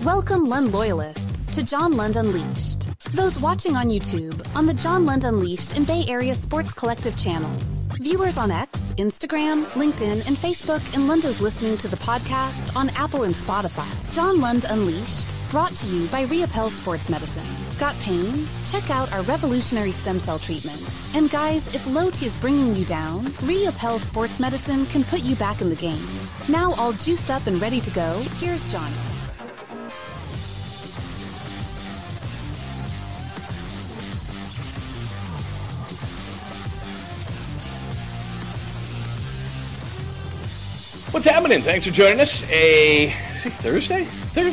Welcome Lund loyalists to John Lund Unleashed. Those watching on YouTube on the John Lund Unleashed and Bay Area Sports Collective channels. Viewers on X, Instagram, LinkedIn, and Facebook, and Lundos listening to the podcast on Apple and Spotify. John Lund Unleashed, brought to you by Riopel Sports Medicine. Got pain? Check out our revolutionary stem cell treatments. And guys, if low T is bringing you down, Riopel Sports Medicine can put you back in the game. Now all juiced up and ready to go, here's Johnny. What's happening? Thanks for joining us. Thursday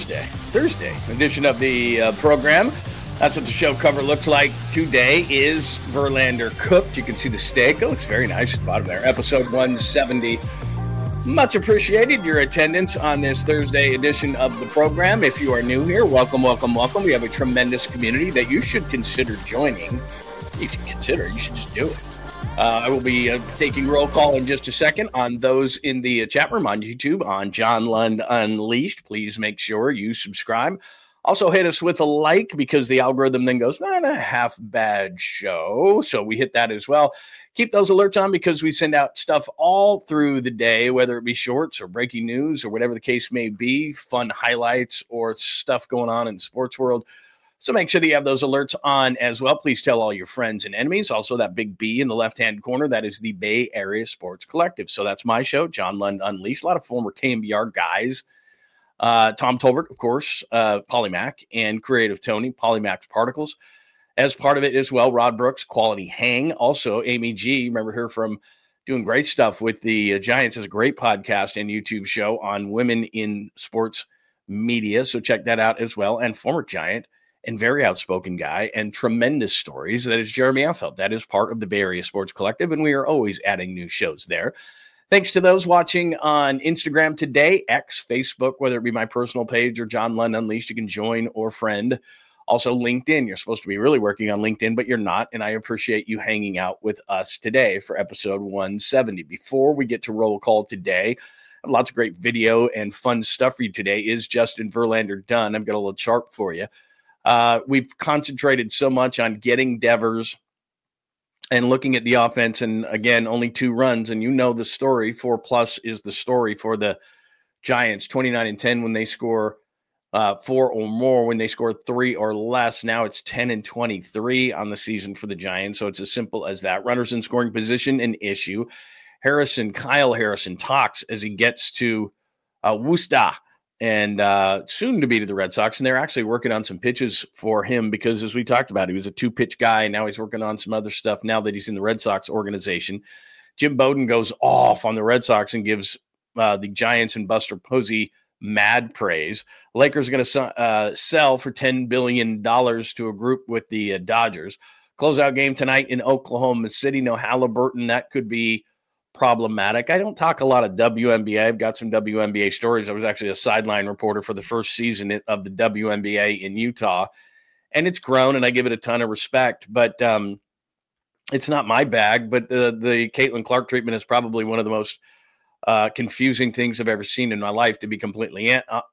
edition of the program. That's what the show cover looks like. Today is Verlander cooked. You can see the steak. It looks very nice at the bottom there. Episode 170. Much appreciated your attendance on this Thursday edition of the program. If you are new here, welcome. We have a tremendous community that you should consider joining. You should just do it. I will be taking roll call in just a second on those in the chat room on YouTube on John Lund Unleashed. Please make sure you subscribe. Also hit us with a like because the algorithm then goes, not a half bad show. So we hit that as well. Keep those alerts on because we send out stuff all through the day, whether it be shorts or breaking news or whatever the case may be, fun highlights or stuff going on in the sports world. So make sure that you have those alerts on as well. Please tell all your friends and enemies. Also, that big B in the left-hand corner, that is the Bay Area Sports Collective. So that's my show, John Lund Unleashed. A lot of former KMBR guys. Tom Tolbert, of course, Polymac, and Creative Tony, Polymac Particles. As part of it as well, Rod Brooks, Quality Hang. Also, Amy G, remember her from doing great stuff with the Giants, has a great podcast and YouTube show on women in sports media. So check that out as well. And former Giant and very outspoken guy and tremendous stories. That is Jeremy Affeld. That is part of the Bay Area Sports Collective, and we are always adding new shows there. Thanks to those watching on Instagram today, X, Facebook, whether it be my personal page or John Lund Unleashed, you can join or friend. Also, LinkedIn. You're supposed to be really working on LinkedIn, but you're not, and I appreciate you hanging out with us today for episode 170. Before we get to roll call today, I have lots of great video and fun stuff for you today. Is Justin Verlander done? I've got a little chart for you. We've concentrated so much on getting Devers and looking at the offense. And again, only 2 runs. And you know the story. 4+ is the story for the Giants. 29-10 when they score 4 or more. When they score 3 or less. Now it's 10-23 on the season for the Giants. So it's as simple as that. Runners in scoring position, an issue. Kyle Harrison talks as he gets to Worcester. And soon to be to the Red Sox. And they're actually working on some pitches for him because, as we talked about, he was a 2-pitch guy. And now he's working on some other stuff now that he's in the Red Sox organization. Jim Bowden goes off on the Red Sox and gives the Giants and Buster Posey mad praise. Lakers are going to sell for $10 billion to a group with the Dodgers. Closeout game tonight in Oklahoma City. No Halliburton. That could be problematic. I don't talk a lot of WNBA. I've got some WNBA stories. I was actually a sideline reporter for the first season of the WNBA in Utah, and it's grown, and I give it a ton of respect, but it's not my bag. But the Caitlin Clark treatment is probably one of the most confusing things I've ever seen in my life, to be completely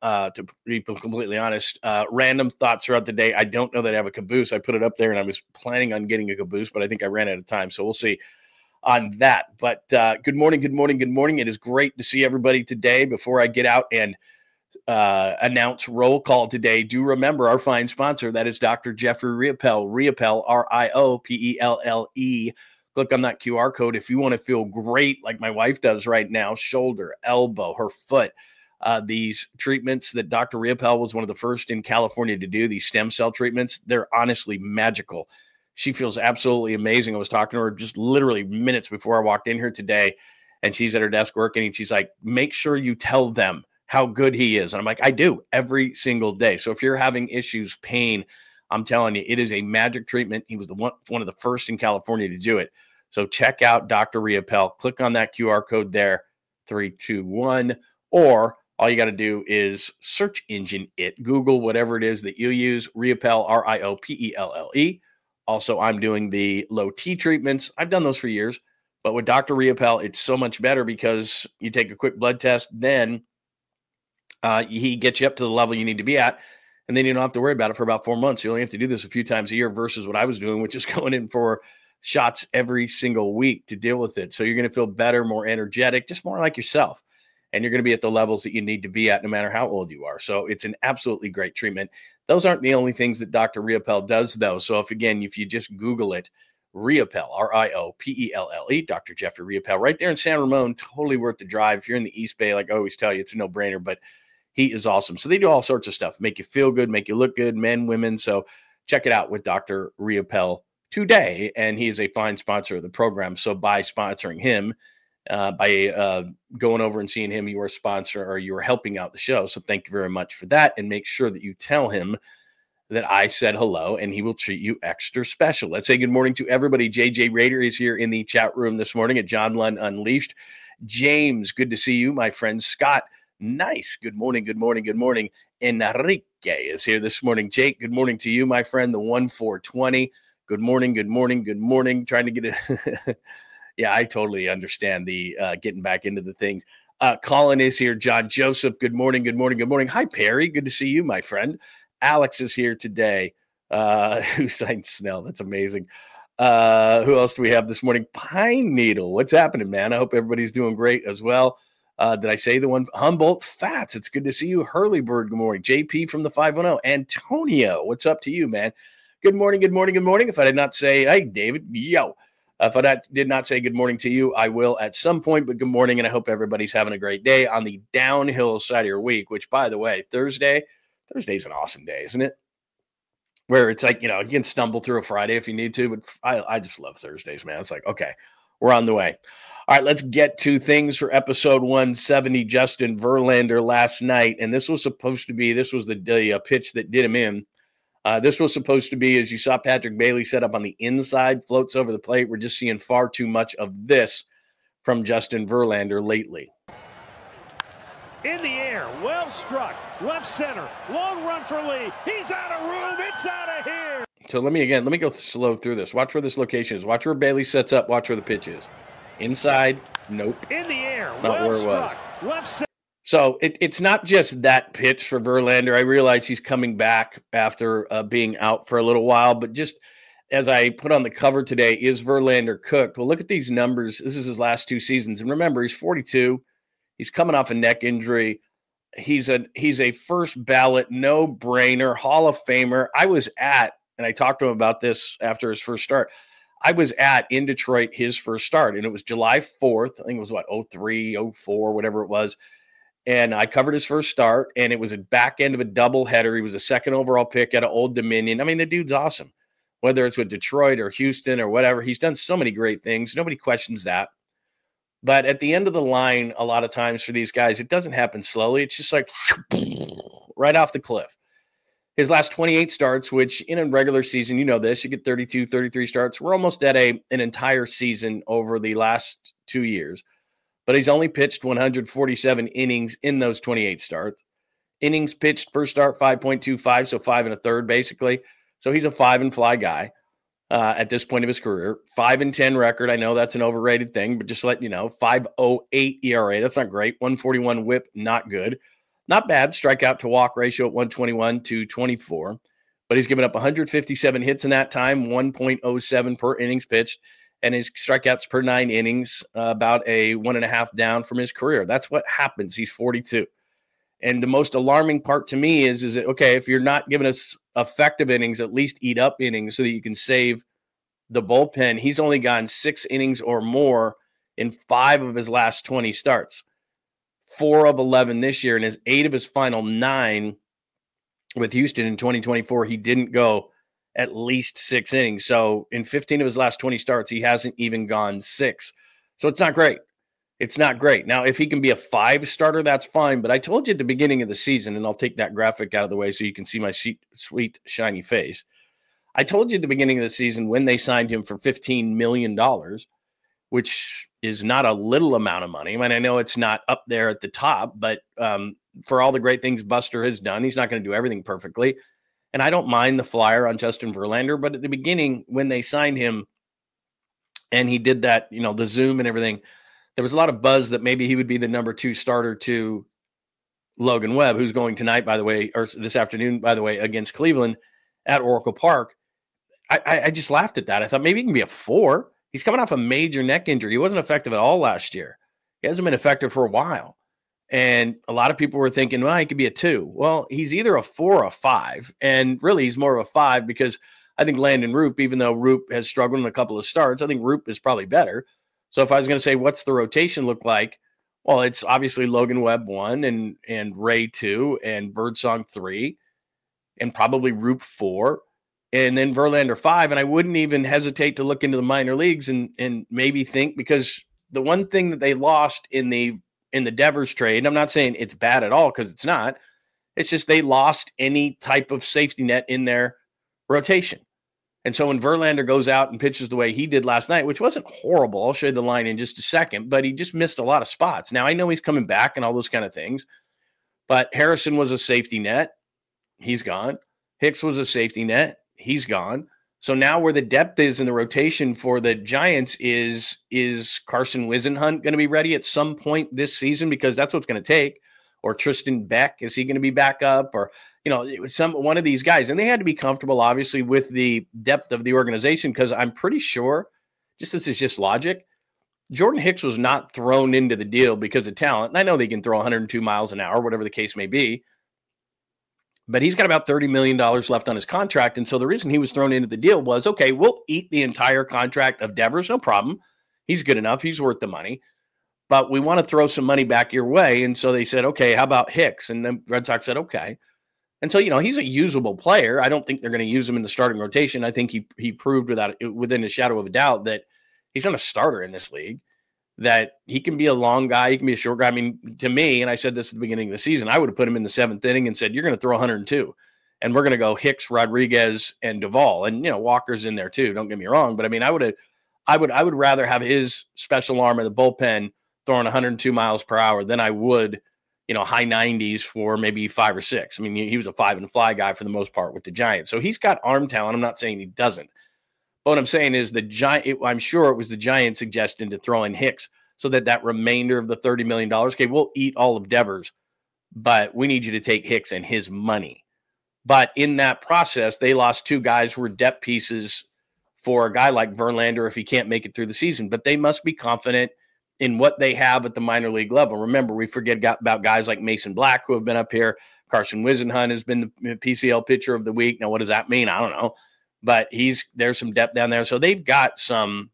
honest. Random thoughts throughout the day. I don't know that I have a caboose. I put it up there, and I was planning on getting a caboose, but I think I ran out of time, so we'll see on that. But good morning. It is great to see everybody today. Before I get out and announce roll call today, do remember our fine sponsor. That is Dr. Jeffrey Riopel. Riopel, Riopelle. Click on that QR code if you want to feel great like my wife does right now. Shoulder, elbow, her foot. These treatments that Dr. Riopel was one of the first in California to do, these stem cell treatments, they're honestly magical. She feels absolutely amazing. I was talking to her just literally minutes before I walked in here today, and she's at her desk working, and she's like, make sure you tell them how good he is. And I'm like, I do every single day. So if you're having issues, pain, I'm telling you, it is a magic treatment. He was one of the first in California to do it. So check out Dr. Riopel. Click on that QR code there, 321, or all you got to do is search engine it, Google whatever it is that you use, Riopel, Riopelle. Also, I'm doing the low T treatments. I've done those for years, but with Dr. Riopel, it's so much better because you take a quick blood test, then He gets you up to the level you need to be at, and then you don't have to worry about it for about 4 months. You only have to do this a few times a year versus what I was doing, which is going in for shots every single week to deal with it. So you're going to feel better, more energetic, just more like yourself. And you're going to be at the levels that you need to be at no matter how old you are. So it's an absolutely great treatment. Those aren't the only things that Dr. Riopelle does, though. So if you just Google it, Riopelle, Riopelle, Dr. Jeffrey Riopelle, right there in San Ramon, totally worth the drive. If you're in the East Bay, like I always tell you, it's a no-brainer, but he is awesome. So they do all sorts of stuff, make you feel good, make you look good, men, women. So check it out with Dr. Riopelle today. And he is a fine sponsor of the program. So by sponsoring him, by going over and seeing him, you are a sponsor or you are helping out the show. So thank you very much for that. And make sure that you tell him that I said hello, and he will treat you extra special. Let's say good morning to everybody. JJ Rader is here in the chat room this morning at John Lund Unleashed. James, good to see you, my friend. Scott, nice. Good morning, good morning, good morning. Enrique is here this morning. Jake, good morning to you, my friend, the 1420. Good morning, good morning, good morning. Trying to get it. Yeah, I totally understand the getting back into the thing. Colin is here. John Joseph, good morning, good morning, good morning. Hi, Perry. Good to see you, my friend. Alex is here today. Who signed Snell? That's amazing. Who else do we have this morning? Pine Needle. What's happening, man? I hope everybody's doing great as well. Did I say the one? Humboldt Fats. It's good to see you. Hurleybird, good morning. JP from the 510. Antonio, what's up to you, man? Good morning, good morning, good morning. If I did not say, hey, David, yo. If I did not say good morning to you, I will at some point, but good morning, and I hope everybody's having a great day on the downhill side of your week, which, by the way, Thursday's an awesome day, isn't it? Where it's like, you can stumble through a Friday if you need to, but I just love Thursdays, man. It's like, okay, we're on the way. All right, let's get to things for episode 170. Justin Verlander last night, and this was the pitch that did him in. This was supposed to be, as you saw Patrick Bailey set up on the inside, floats over the plate. We're just seeing far too much of this from Justin Verlander lately. In the air, well struck, left center, long run for Lee. He's out of room, it's out of here. So let me go slow through this. Watch where this location is. Watch where Bailey sets up. Watch where the pitch is. Inside, nope. In the air, not well where it was. struck, left center. So it's not just that pitch for Verlander. I realize he's coming back after being out for a little while, but just as I put on the cover today, is Verlander cooked? Well, look at these numbers. This is his last 2 seasons. And remember, he's 42. He's coming off a neck injury. He's a first ballot, no-brainer, Hall of Famer. I was at, and I talked to him about this after his first start, I was at in Detroit his first start, and it was July 4th. I think it was, 03, 04, whatever it was. And I covered his first start, and it was a back end of a doubleheader. He was a second overall pick at Old Dominion. I mean, the dude's awesome. Whether it's with Detroit or Houston or whatever, he's done so many great things. Nobody questions that. But at the end of the line, a lot of times for these guys, it doesn't happen slowly. It's just like right off the cliff. His last 28 starts, which in a regular season, you know this, you get 32, 33 starts. We're almost at an entire season over the last 2 years. But he's only pitched 147 innings in those 28 starts. Innings pitched per start, 5.25, so 5 1/3 basically. So he's a 5-and-fly guy at this point of his career. 5-10 record. I know that's an overrated thing, but just let you know, 5.08 ERA. That's not great. 141 WHIP, not good. Not bad. Strikeout to walk ratio at 121-24. But he's given up 157 hits in that time, 1.07 per innings pitched. And his strikeouts per 9 innings, about a 1.5 down from his career. That's what happens. He's 42. And the most alarming part to me is that, okay, if you're not giving us effective innings, at least eat up innings so that you can save the bullpen. He's only gone 6 innings or more in 5 of his last 20 starts. 4 of 11 this year, and his 8 of his final 9 with Houston in 2024, he didn't go at least 6 innings. So in 15 of his last 20 starts, he hasn't even gone 6. So it's not great. It's not great. Now, if he can be a 5 starter, that's fine. But I told you at the beginning of the season, and I'll take that graphic out of the way so you can see my sweet, shiny face. I told you at the beginning of the season when they signed him for $15 million, which is not a little amount of money. I mean, I know it's not up there at the top, but for all the great things Buster has done, he's not going to do everything perfectly. And I don't mind the flyer on Justin Verlander, but at the beginning when they signed him and he did that, the Zoom and everything, there was a lot of buzz that maybe he would be the number 2 starter to Logan Webb, who's going tonight, by the way, or this afternoon, by the way, against Cleveland at Oracle Park. I just laughed at that. I thought maybe he can be a 4. He's coming off a major neck injury. He wasn't effective at all last year. He hasn't been effective for a while. And a lot of people were thinking, well, he could be a 2. Well, he's either a 4 or a 5. And really, he's more of a 5 because I think Landon Roop, even though Roop has struggled in a couple of starts, I think Roop is probably better. So if I was going to say, what's the rotation look like? Well, it's obviously Logan Webb 1 and Ray 2 and Birdsong 3 and probably Roop 4 and then Verlander 5. And I wouldn't even hesitate to look into the minor leagues and maybe think, because the one thing that they lost in the Devers trade, and I'm not saying it's bad at all because it's not, it's just they lost any type of safety net in their rotation. And so when Verlander goes out and pitches the way he did last night, which wasn't horrible, I'll show you the line in just a second, but he just missed a lot of spots. Now, I know he's coming back and all those kind of things, but Harrison was a safety net. He's gone. Hicks was a safety net. He's gone. So now where the depth is in the rotation for the Giants is Carson Wisenhunt going to be ready at some point this season? Because that's what's going to take. Or Tristan Beck, is he going to be back up? Or, one of these guys. And they had to be comfortable, obviously, with the depth of the organization, because I'm pretty sure, this is just logic, Jordan Hicks was not thrown into the deal because of talent. And I know they can throw 102 miles an hour, whatever the case may be. But he's got about $30 million left on his contract. And so the reason he was thrown into the deal was, okay, we'll eat the entire contract of Devers, no problem. He's good enough. He's worth the money. But we want to throw some money back your way. And so they said, okay, how about Hicks? And then Red Sox said, okay. And so, he's a usable player. I don't think they're going to use him in the starting rotation. I think he proved within a shadow of a doubt that he's not a starter in this league, that he can be a long guy. He can be a short guy. I mean, to me, and I said this at the beginning of the season, I would have put him in the 7th inning and said, you're going to throw 102. And we're going to go Hicks, Rodriguez, and Duvall. And, Walker's in there too. Don't get me wrong. But I mean, I would rather have his special arm in the bullpen throwing 102 miles per hour than I would, high 90s for maybe 5 or 6. I mean, he was a 5 and fly guy for the most part with the Giants. So he's got arm talent. I'm not saying he doesn't. But what I'm saying is I'm sure it was the Giants' suggestion to throw in Hicks so that remainder of the $30 million, okay, we'll eat all of Devers, but we need you to take Hicks and his money. But in that process, they lost 2 guys who were depth pieces for a guy like Verlander if he can't make it through the season. But they must be confident in what they have at the minor league level. Remember, we forget about guys like Mason Black who have been up here. Carson Wisenhunt has been the PCL pitcher of the week. Now, what does that mean? I don't know. But there's some depth down there. So they've got some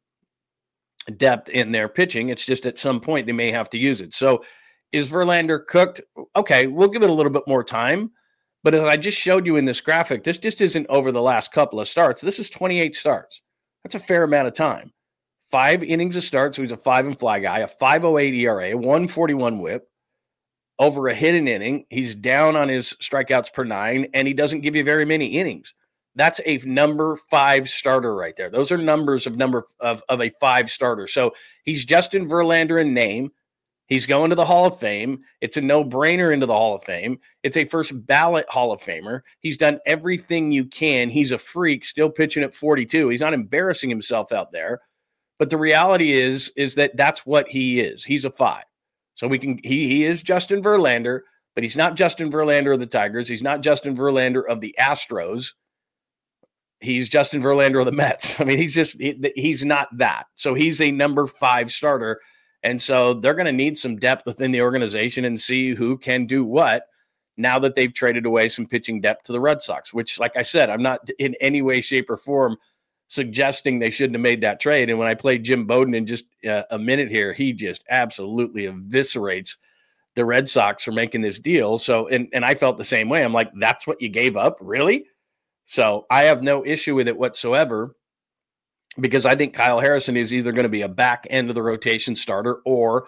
depth in their pitching. It's just at some point they may have to use it. So is Verlander cooked? Okay, we'll give it a little bit more time. But as I just showed you in this graphic, this just isn't over the last couple of starts. This is 28 starts. That's a fair amount of time. 5 innings of starts, so he's a 5 and fly guy, a 5.08 ERA, a 141 whip, over a hit an inning. He's down on his strikeouts per 9, and he doesn't give you very many innings. That's a number 5 starter right there. Those are numbers of a 5 starter. So he's Justin Verlander in name. He's going to the Hall of Fame. It's a no-brainer into the Hall of Fame. It's a first ballot Hall of Famer. He's done everything you can. He's a freak, still pitching at 42. He's not embarrassing himself out there. But the reality is that that's what he is. He's a 5. So he is Justin Verlander, but he's not Justin Verlander of the Tigers. He's not Justin Verlander of the Astros. He's Justin Verlander of the Mets. I mean, he's not that. So he's a number 5 starter. And so they're going to need some depth within the organization and see who can do what now that they've traded away some pitching depth to the Red Sox, which, like I said, I'm not in any way, shape, or form suggesting they shouldn't have made that trade. And when I played Jim Bowden in just a minute here, he just absolutely eviscerates the Red Sox for making this deal. So, and I felt the same way. I'm like, that's what you gave up? Really? So I have no issue with it whatsoever, because I think Kyle Harrison is either going to be a back end of the rotation starter or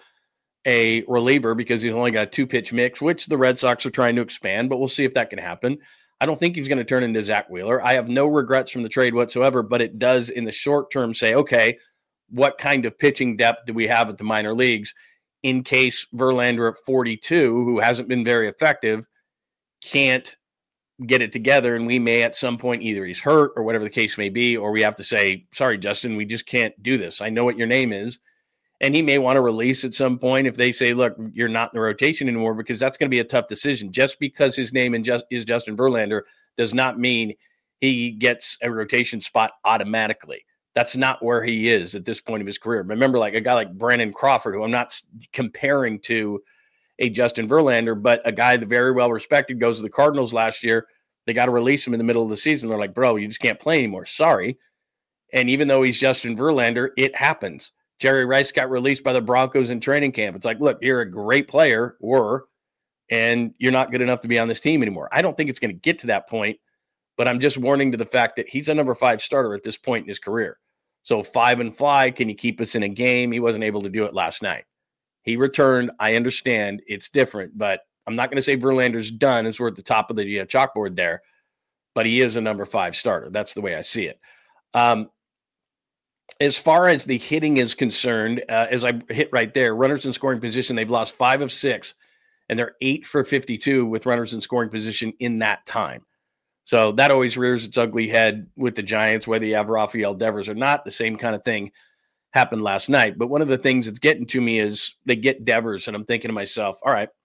a reliever, because he's only got a 2-pitch mix, which the Red Sox are trying to expand, but we'll see if that can happen. I don't think he's going to turn into Zach Wheeler. I have no regrets from the trade whatsoever, but it does in the short term say, okay, what kind of pitching depth do we have at the minor leagues in case Verlander at 42, who hasn't been very effective, can't get it together, and we may at some point, either he's hurt or whatever the case may be, or we have to say, sorry, Justin, we just can't do this. I know what your name is, And he may want to release at some point if they say, look, you're not in the rotation anymore, because that's going to be a tough decision. Just because his name is Justin Verlander does not mean he gets a rotation spot automatically. That's not where he is at this point of his career. Remember, like a guy like Brandon Crawford, who I'm not comparing to a Justin Verlander, but a guy that very well respected, goes to the Cardinals last year. They got to release him in the middle of the season. They're like, bro, you just can't play anymore. Sorry. And even though he's Justin Verlander, it happens. Jerry Rice got released by the Broncos in training camp. It's like, look, you're a great player, and you're not good enough to be on this team anymore. I don't think it's going to get to that point, but I'm just warning to the fact that he's a number 5 starter at this point in his career. So 5 and fly, can you keep us in a game? He wasn't able to do it last night. He returned. I understand it's different, but I'm not going to say Verlander's done as we're at the top of the chalkboard there, but he is a number 5 starter. That's the way I see it. As far as the hitting is concerned, as I hit right there, runners in scoring position, they've lost 5 of 6, and they're 8 for 52 with runners in scoring position in that time. So that always rears its ugly head with the Giants, whether you have Rafael Devers or not. The same kind of thing happened last night. But one of the things that's getting to me is they get Devers, and I'm thinking to myself, all right,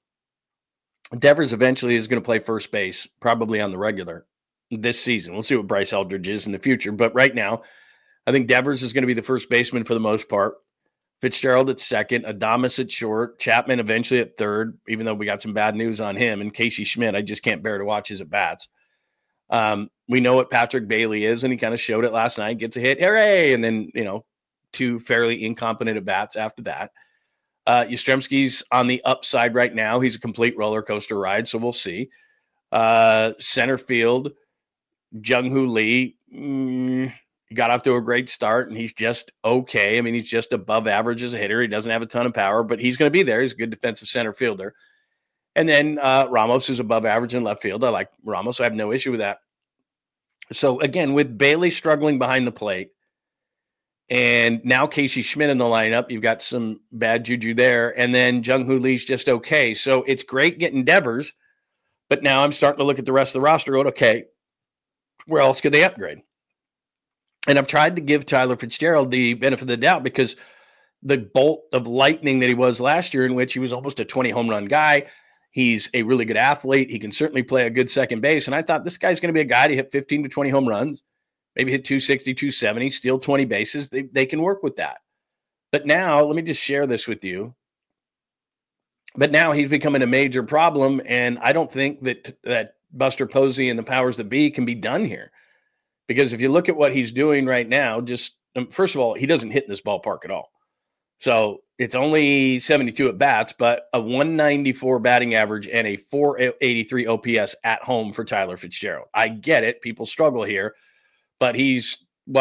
Devers eventually is going to play first base, probably on the regular this season. We'll see what Bryce Eldridge is in the future. But right now, I think Devers is going to be the first baseman for the most part. Fitzgerald at second, Adames at short, Chapman eventually at third, even though we got some bad news on him, and Casey Schmidt, I just can't bear to watch his at-bats. We know what Patrick Bailey is, and he kind of showed it last night, gets a hit, hooray, and then, 2 fairly incompetent at-bats after that. Yastrzemski's on the upside right now. He's a complete roller coaster ride, so we'll see. Center field, Jung-Hoo Lee, got off to a great start, and he's just okay. I mean, he's just above average as a hitter. He doesn't have a ton of power, but he's going to be there. He's a good defensive center fielder. And then Ramos is above average in left field. I like Ramos. So I have no issue with that. So, again, with Bailey struggling behind the plate, and now Casey Schmidt in the lineup, you've got some bad juju there. And then Jung-Hoo Lee's just okay. So it's great getting Devers, but now I'm starting to look at the rest of the roster going, okay, where else could they upgrade? And I've tried to give Tyler Fitzgerald the benefit of the doubt, because the bolt of lightning that he was last year, in which he was almost a 20 home run guy, he's a really good athlete. He can certainly play a good second base. And I thought this guy's going to be a guy to hit 15 to 20 home runs, maybe hit 260, 270, steal 20 bases. They can work with that. But now, let me just share this with you. But now he's becoming a major problem, and I don't think that Buster Posey and the powers that be can be done here. Because if you look at what he's doing right now, first of all, he doesn't hit in this ballpark at all. So it's only 72 at bats, but a 194 batting average and a 483 OPS at home for Tyler Fitzgerald. I get it. People struggle here, but he's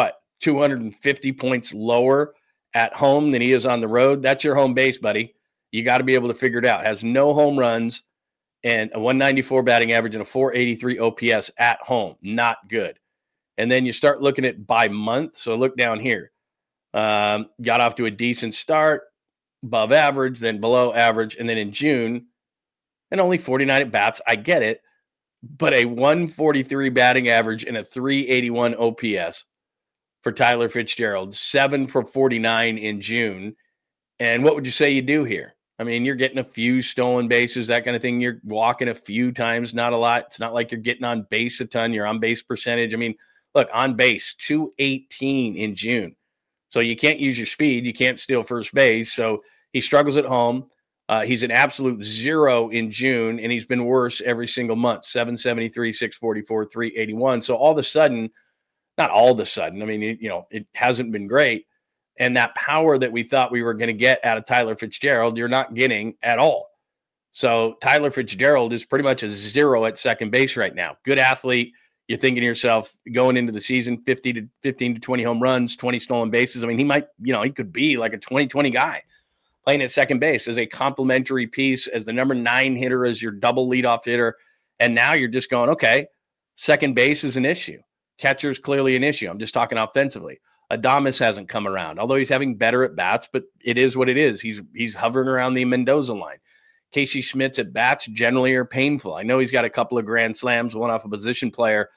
250 points lower at home than he is on the road. That's your home base, buddy. You got to be able to figure it out. Has no home runs and a 194 batting average and a 483 OPS at home. Not good. And then you start looking at by month. So look down here. Got off to a decent start, above average, then below average. And then in June, and only 49 at bats. I get it. But a 143 batting average and a 381 OPS for Tyler Fitzgerald. 7 for 49 in June. And what would you say you do here? I mean, you're getting a few stolen bases, that kind of thing. You're walking a few times, not a lot. It's not like you're getting on base a ton. Your on base percentage, I mean, look, on base, 218 in June. So you can't use your speed. You can't steal first base. So he struggles at home. He's an absolute 0 in June, and he's been worse every single month, 773, 644, 381. So all of a sudden, not all of a sudden, I mean, it hasn't been great. And that power that we thought we were going to get out of Tyler Fitzgerald, you're not getting at all. So Tyler Fitzgerald is pretty much a 0 at second base right now. Good athlete. You're thinking to yourself, going into the season, 15 to 20 home runs, 20 stolen bases. I mean, he might, he could be like a 20-20 guy playing at second base as a complementary piece, as the number 9 hitter, as your double leadoff hitter. And now you're just going, okay, second base is an issue. Catcher's clearly an issue. I'm just talking offensively. Adames hasn't come around, although he's having better at bats, but it is what it is. He's hovering around the Mendoza line. Casey Schmidt's at bats generally are painful. I know he's got a couple of grand slams, one off a position player,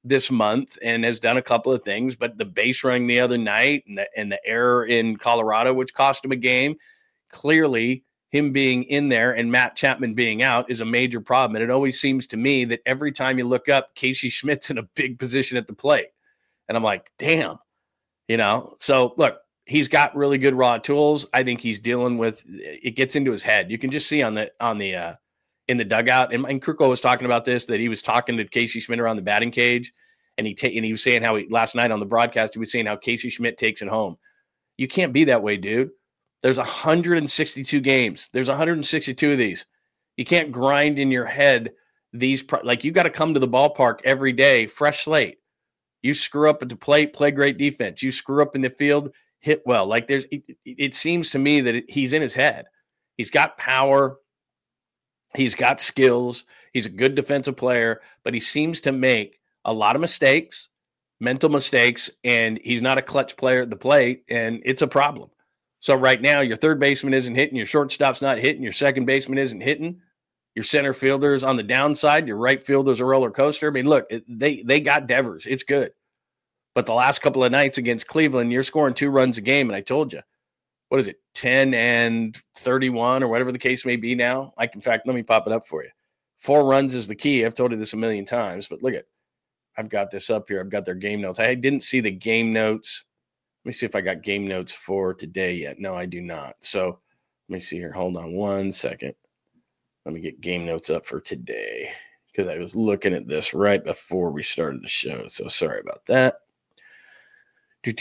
this month and has done a couple of things, but the base running the other night and the error in Colorado, which cost him a game, clearly him being in there and Matt Chapman being out is a major problem. And it always seems to me that every time you look up, Casey Schmidt's in a big position at the plate. And I'm like, damn, So look, he's got really good raw tools. I think he's dealing with it. Gets into his head. You can just see in the dugout. And Kruko was talking about this, that he was talking to Casey Schmidt around the batting cage, and he was saying how last night on the broadcast he was saying how Casey Schmidt takes it home. You can't be that way, dude. There's 162 games. There's 162 of these. You can't grind in your head these you got to come to the ballpark every day, fresh slate. You screw up at the plate, play great defense. You screw up in the field, hit well. It seems to me that he's in his head. He's got power. He's got skills. He's a good defensive player, but he seems to make a lot of mistakes, mental mistakes, and he's not a clutch player at the plate, and it's a problem. So right now, your third baseman isn't hitting, your shortstop's not hitting, your second baseman isn't hitting, your center fielder's on the downside, your right fielder's a roller coaster. I mean, look, they got Devers. It's good. But the last couple of nights against Cleveland, you're scoring 2 runs a game, and I told you, what is it, 10 and 31 or whatever the case may be now? In fact, let me pop it up for you. 4 runs is the key. I've told you this a million times, but look at, I've got this up here. I've got their game notes. I didn't see the game notes. Let me see if I got game notes for today yet. No, I do not. So let me see here. Hold on one second. Let me get game notes up for today because I was looking at this right before we started the show. So sorry about that. Let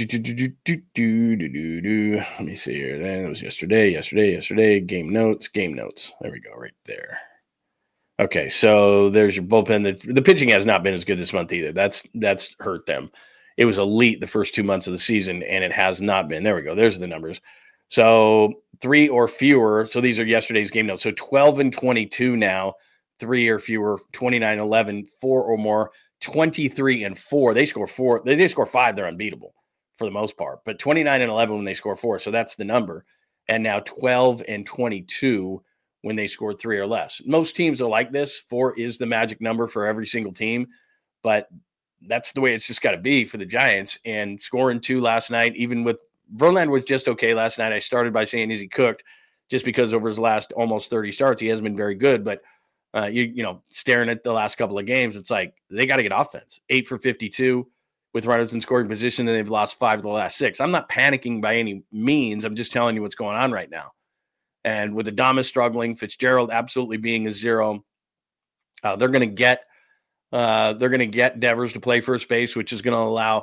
me see here. Then it was yesterday. Game notes. There we go, right there. Okay, so there's your bullpen. The pitching has not been as good this month either. That's hurt them. It was elite the first 2 months of the season, and it has not been. There we go. There's the numbers. So 3 or fewer. So these are yesterday's game notes. So 12 and 22 now, 3 or fewer, 29, 11, 4 or more, 23 and 4. They score 4. They score 5. They're unbeatable for the most part. But 29 and 11 when they score 4. So that's the number. And now 12 and 22 when they scored 3 or less. Most teams are like this. 4 is the magic number for every single team. But that's the way it's just got to be for the Giants. And scoring 2 last night, even with Verlander was just okay last night. I started by saying, is he cooked? Just because over his last almost 30 starts, he hasn't been very good. But, staring at the last couple of games, it's like they got to get offense. 8 for 52 with runners in scoring position, and they've lost 5 of the last 6. I'm not panicking by any means. I'm just telling you what's going on right now. And with Adames struggling, Fitzgerald absolutely being a 0, they're going to get Devers to play first base, which is going to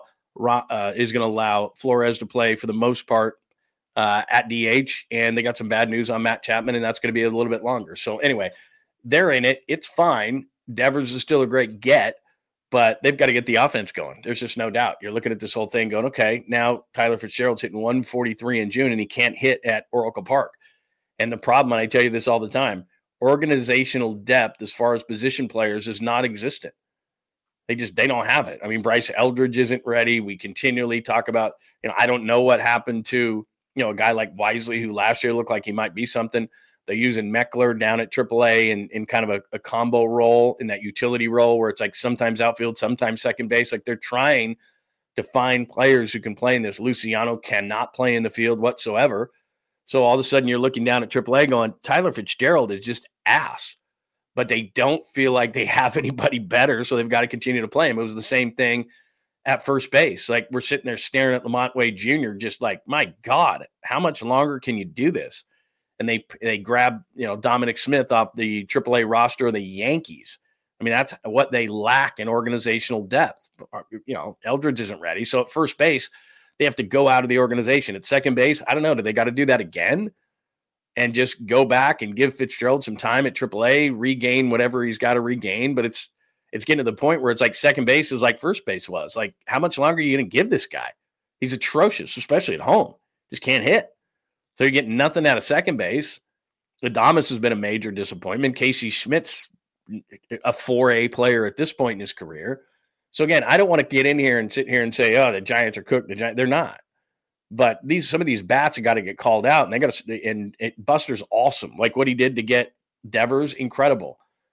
allow Flores to play for the most part at DH. And they got some bad news on Matt Chapman, and that's going to be a little bit longer. So anyway, they're in it. It's fine. Devers is still a great get, but they've got to get the offense going. There's just no doubt. You're looking at this whole thing going, okay, now Tyler Fitzgerald's hitting 143 in June, and he can't hit at Oracle Park. And the problem, and I tell you this all the time, organizational depth as far as position players is not existent. They don't have it. I mean, Bryce Eldridge isn't ready. We continually talk about, I don't know what happened to, a guy like Wisely, who last year looked like he might be something. They're using Meckler down at AAA in kind of a combo role, in that utility role where it's like sometimes outfield, sometimes second base. Like they're trying to find players who can play in this. Luciano cannot play in the field whatsoever. So all of a sudden you're looking down at AAA going, Tyler Fitzgerald is just ass. But they don't feel like they have anybody better, so they've got to continue to play him. It was the same thing at first base. Like we're sitting there staring at Lamont Wade Jr., just like, my God, how much longer can you do this? And they grab, Dominic Smith off the AAA roster of the Yankees. I mean, that's what they lack in organizational depth. Eldridge isn't ready. So at first base, they have to go out of the organization. At second base, I don't know. Do they got to do that again? And just go back and give Fitzgerald some time at AAA, regain whatever he's got to regain. But it's getting to the point where it's like second base is like first base was. Like, how much longer are you going to give this guy? He's atrocious, especially at home. Just can't hit. So you're getting nothing out of second base. Adames has been a major disappointment. Casey Schmidt's a 4A player at this point in his career. So again, I don't want to get in here and sit here and say, oh, the Giants are cooked. They're not. But some of these bats have got to get called out, and Buster's awesome. Like what he did to get Devers, incredible.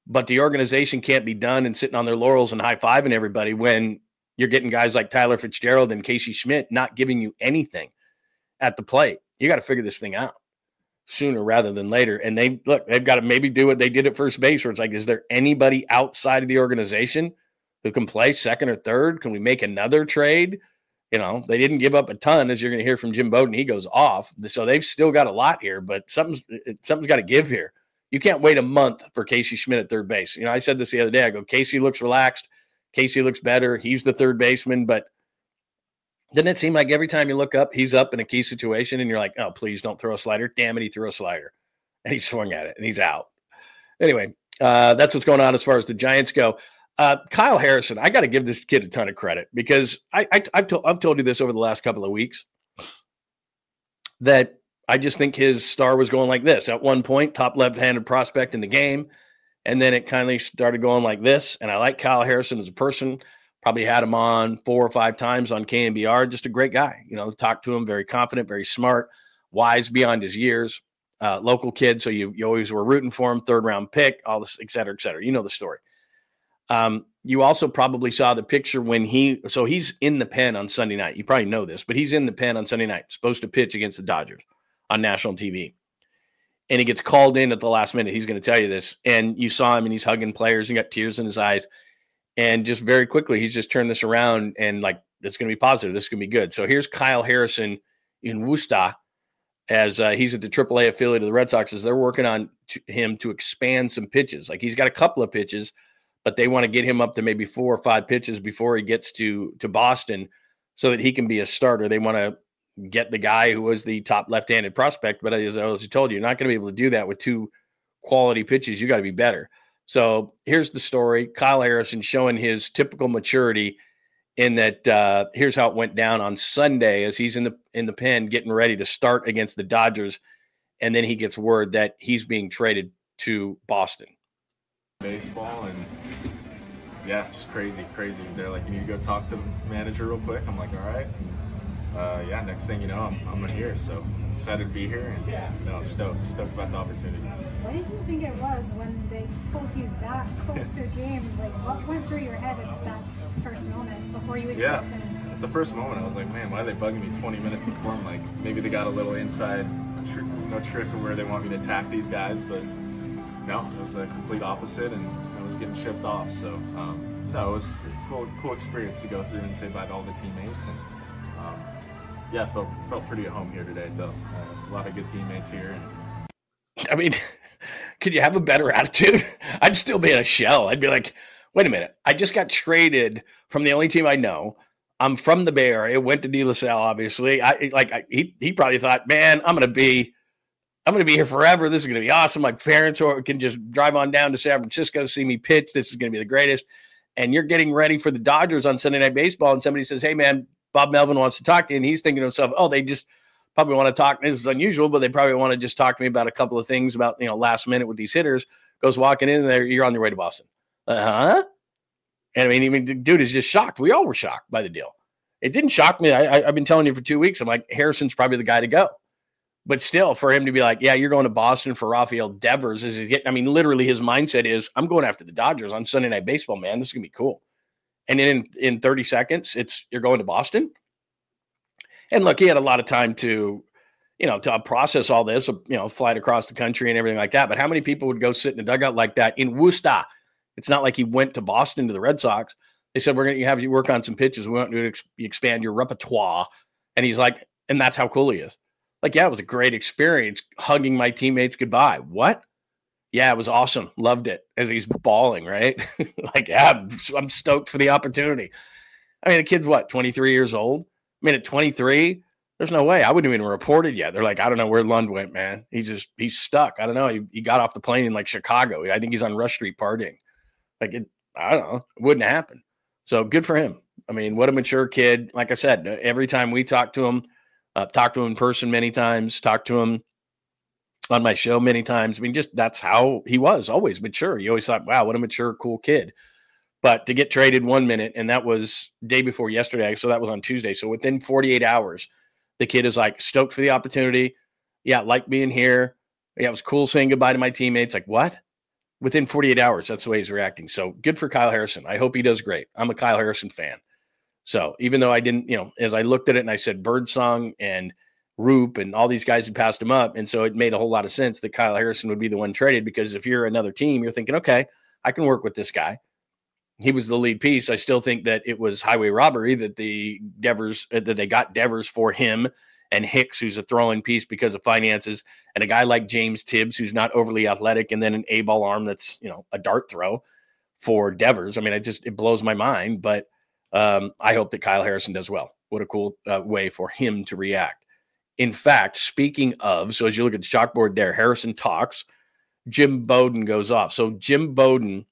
but the organization can't be done and sitting on their laurels and high-fiving everybody when you're getting guys like Tyler Fitzgerald and Casey Schmidt not giving you anything at the plate. You got to figure this thing out sooner rather than later. And they've got to maybe do what they did at first base, where it's like, is there anybody outside of the organization who can play second or third? Can we make another trade? You know, they didn't give up a ton, as you're going to hear from Jim Bowden. He goes off. So they've still got a lot here, but something's got to give here. You can't wait a month for Casey Schmidt at third base. You know, I said this the other day. I go, Casey looks relaxed. Casey looks better. He's the third baseman, but doesn't it seem like every time you look up, he's up in a key situation and you're like, oh, please don't throw a slider. Damn it, he threw a slider. And he swung at it and he's out. Anyway, that's what's going on as far as the Giants go. Kyle Harrison, I got to give this kid a ton of credit because I've told you this over the last couple of weeks that I just think his star was going like this. At one point, top left-handed prospect in the game, and then it kind of started going like this. And I like Kyle Harrison as a person. Probably had him on 4 or 5 times on KNBR. Just a great guy. You know, talked to him, very confident, very smart, wise beyond his years. Local kid, so you always were rooting for him. 3rd-round pick, all this, et cetera, et cetera. You know the story. You also probably saw the picture when he's in the pen on Sunday night. You probably know this, but he's in the pen on Sunday night, supposed to pitch against the Dodgers on national TV. And he gets called in at the last minute. He's going to tell you this. And you saw him and he's hugging players and got tears in his eyes. And just very quickly, he's just turned this around and like, it's going to be positive. This is going to be good. So here's Kyle Harrison in Worcester as he's at the AAA affiliate of the Red Sox as they're working on him to expand some pitches. Like he's got a couple of pitches, but they want to get him up to maybe 4 or 5 pitches before he gets to Boston so that he can be a starter. They want to get the guy who was the top left-handed prospect. But as I told you, you're not going to be able to do that with 2 quality pitches. You got to be better. So here's the story. Kyle Harrison showing his typical maturity in that here's how it went down on Sunday as he's in the pen getting ready to start against the Dodgers. And then he gets word that he's being traded to Boston. Baseball and yeah, just crazy. They're like, you need to go talk to the manager real quick. I'm like, all right. And, yeah, next thing you know, I'm here. So excited to be here and stoked about the opportunity. What did you think it was when they told you that close to a game? Like, what went through your head at that first moment before you even walked in? At the first moment, I was like, man, why are they bugging me 20 minutes before? I'm like, maybe they got a little inside trick of where they want me to attack these guys, but no, it was the complete opposite, and I was getting shipped off. So, no, it was a cool experience to go through and say bye to all the teammates. And, yeah, felt pretty at home here today, though. A lot of good teammates here. I mean, could you have a better attitude? I'd still be in a shell. I'd be like, wait a minute. I just got traded from the only team I know. I'm from the Bay Area, went to De La Salle, obviously. He probably thought, man, I'm going to be here forever. This is going to be awesome. My parents can just drive on down to San Francisco to see me pitch. This is going to be the greatest. And you're getting ready for the Dodgers on Sunday Night Baseball, and somebody says, hey, man, Bob Melvin wants to talk to you. And he's thinking to himself, oh, they just probably want to talk. This is unusual, but they probably want to just talk to me about a couple of things about, last minute with these hitters. Goes walking in there, you're on your way to Boston. And I mean, the dude is just shocked. We all were shocked by the deal. It didn't shock me. I've been telling you for 2 weeks. I'm like, Harrison's probably the guy to go. But still, for him to be like, yeah, you're going to Boston for Rafael Devers. Literally his mindset is, I'm going after the Dodgers on Sunday Night Baseball, man. This is going to be cool. And then in 30 seconds, you're going to Boston. And look, he had a lot of time to process all this, flight across the country and everything like that. But how many people would go sit in a dugout like that in Worcester? It's not like he went to Boston to the Red Sox. They said, we're going to have you work on some pitches. We want you to expand your repertoire. And he's like, and that's how cool he is. Like, yeah, it was a great experience hugging my teammates goodbye. What? Yeah, it was awesome. Loved it as he's bawling, right? Like, yeah, I'm stoked for the opportunity. I mean, the kid's 23 years old? I mean, at 23, there's no way. I wouldn't even reported yet. They're like, I don't know where Lund went, man. He's stuck. I don't know. He got off the plane in like Chicago. I think he's on Rush Street partying. I don't know. It wouldn't happen. So good for him. I mean, what a mature kid. Like I said, every time we talk to him in person many times, talked to him on my show many times. I mean, just that's how he was, always mature. You always thought, wow, what a mature, cool kid. But to get traded 1 minute, and that was day before yesterday, so that was on Tuesday. So within 48 hours, the kid is like stoked for the opportunity. Yeah, like being here. Yeah, it was cool saying goodbye to my teammates. Like, what? within 48 hours. That's the way he's reacting. So good for Kyle Harrison. I hope he does great. I'm a Kyle Harrison fan. So even though I didn't, as I looked at it and I said Birdsong and Roop and all these guys had passed him up. And so it made a whole lot of sense that Kyle Harrison would be the one traded, because if you're another team, you're thinking, okay, I can work with this guy. He was the lead piece. I still think that it was highway robbery that they got Devers for him and Hicks, who's a throw-in piece because of finances, and a guy like James Tibbs, who's not overly athletic, and then an A-ball arm that's, a dart throw for Devers. I mean, it blows my mind, but I hope that Kyle Harrison does well. What a cool way for him to react. In fact, speaking of, so as you look at the chalkboard there, Harrison talks, Jim Bowden goes off. So Jim Bowden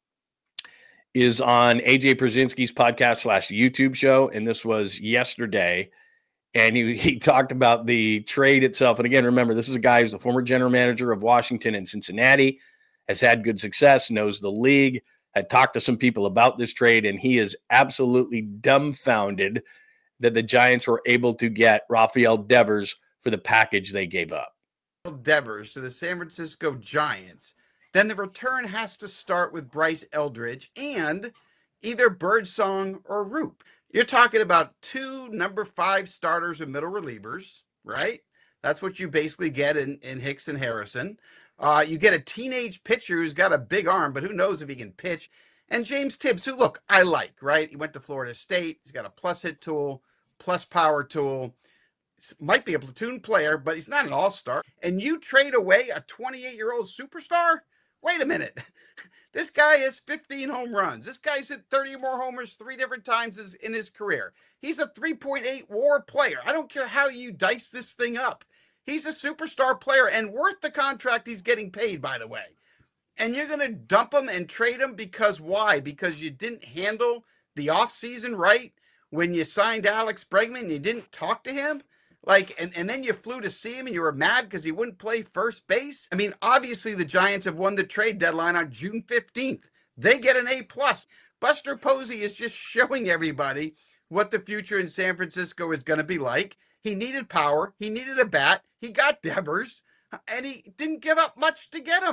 is on AJ Pierzynski's podcast / YouTube show, and this was yesterday. And he talked about the trade itself. And again, remember, this is a guy who's the former general manager of Washington and Cincinnati, has had good success, knows the league, had talked to some people about this trade, and he is absolutely dumbfounded that the Giants were able to get Rafael Devers for the package they gave up. Devers to the San Francisco Giants, then the return has to start with Bryce Eldridge and either Birdsong or Roop. You're talking about 2 number 5 starters and middle relievers, right? That's what you basically get in Hicks and Harrison. You get a teenage pitcher who's got a big arm, but who knows if he can pitch. And James Tibbs, who, look, I like, right? He went to Florida State. He's got a plus hit tool, plus power tool. Might be a platoon player, but he's not an all-star. And you trade away a 28-year-old superstar? Wait a minute. This guy has 15 home runs. This guy's hit 30 or more homers 3 different times in his career. He's a 3.8 WAR player. I don't care how you dice this thing up. He's a superstar player and worth the contract he's getting paid, by the way. And you're going to dump him and trade him because why? Because you didn't handle the offseason right when you signed Alex Bregman and you didn't talk to him? And then you flew to see him and you were mad because he wouldn't play first base. I mean, obviously the Giants have won the trade deadline on June 15th. They get an A+. Buster Posey is just showing everybody what the future in San Francisco is going to be like. He needed power. He needed a bat. He got Devers, and he didn't give up much to get him.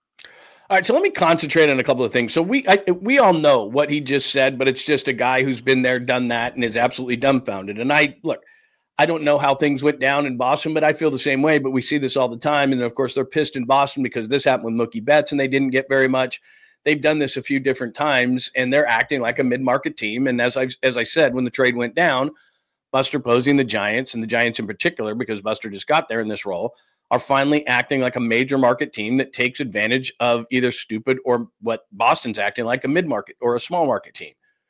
All right, so let me concentrate on a couple of things. So we all know what he just said, but it's just a guy who's been there, done that, and is absolutely dumbfounded. And I don't know how things went down in Boston, but I feel the same way. But we see this all the time. And, of course, they're pissed in Boston because this happened with Mookie Betts, and they didn't get very much. They've done this a few different times, and they're acting like a mid-market team. And as I said, when the trade went down, Buster Posey and the Giants in particular, because Buster just got there in this role, are finally acting like a major market team that takes advantage of either stupid or what Boston's acting like a mid-market or a small market team.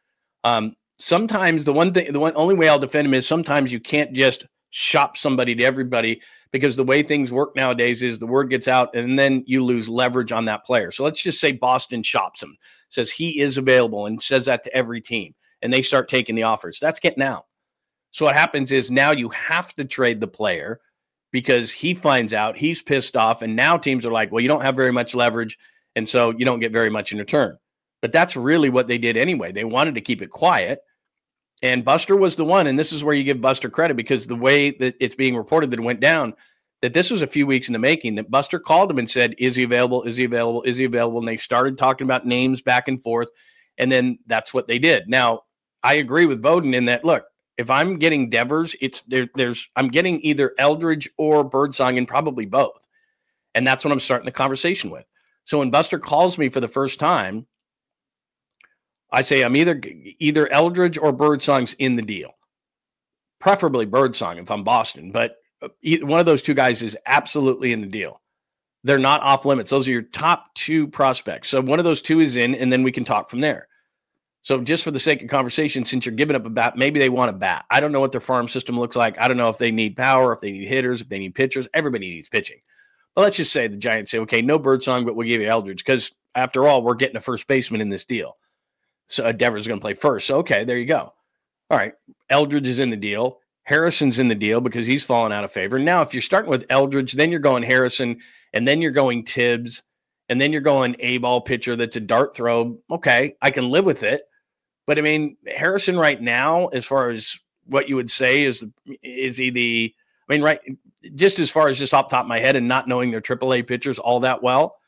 Sometimes the only way I'll defend him is sometimes you can't just shop somebody to everybody, because the way things work nowadays is the word gets out and then you lose leverage on that player. So let's just say Boston shops him, says he is available, and says that to every team, and they start taking the offers. That's getting out. So what happens is now you have to trade the player because he finds out, he's pissed off, and now teams are like, well, you don't have very much leverage, and so you don't get very much in return. But that's really what they did anyway. They wanted to keep it quiet. And Buster was the one, and this is where you give Buster credit, because the way that it's being reported that it went down, that this was a few weeks in the making, that Buster called him and said, is he available? Is he available? Is he available? And they started talking about names back and forth, and then that's what they did. Now, I agree with Bowden in that, look, if I'm getting Devers, I'm getting either Eldridge or Birdsong, and probably both. And that's what I'm starting the conversation with. So when Buster calls me for the first time, I say I'm either Eldridge or Birdsong's in the deal. Preferably Birdsong if I'm Boston, but one of those two guys is absolutely in the deal. They're not off limits. Those are your top 2 prospects. So one of those 2 is in, and then we can talk from there. So just for the sake of conversation, since you're giving up a bat, maybe they want a bat. I don't know what their farm system looks like. I don't know if they need power, if they need hitters, if they need pitchers. Everybody needs pitching. But let's just say the Giants say, okay, no Birdsong, but we'll give you Eldridge, because after all, we're getting a first baseman in this deal. So Devers is going to play first. So, okay, there you go. All right, Eldridge is in the deal. Harrison's in the deal because he's fallen out of favor. Now, if you're starting with Eldridge, then you're going Harrison, and then you're going Tibbs, and then you're going A-ball pitcher that's a dart throw. Okay, I can live with it. But, I mean, Harrison right now, as far as what you would say, is he the – I mean, right, just as far as just off the top of my head and not knowing their AAA pitchers all that well,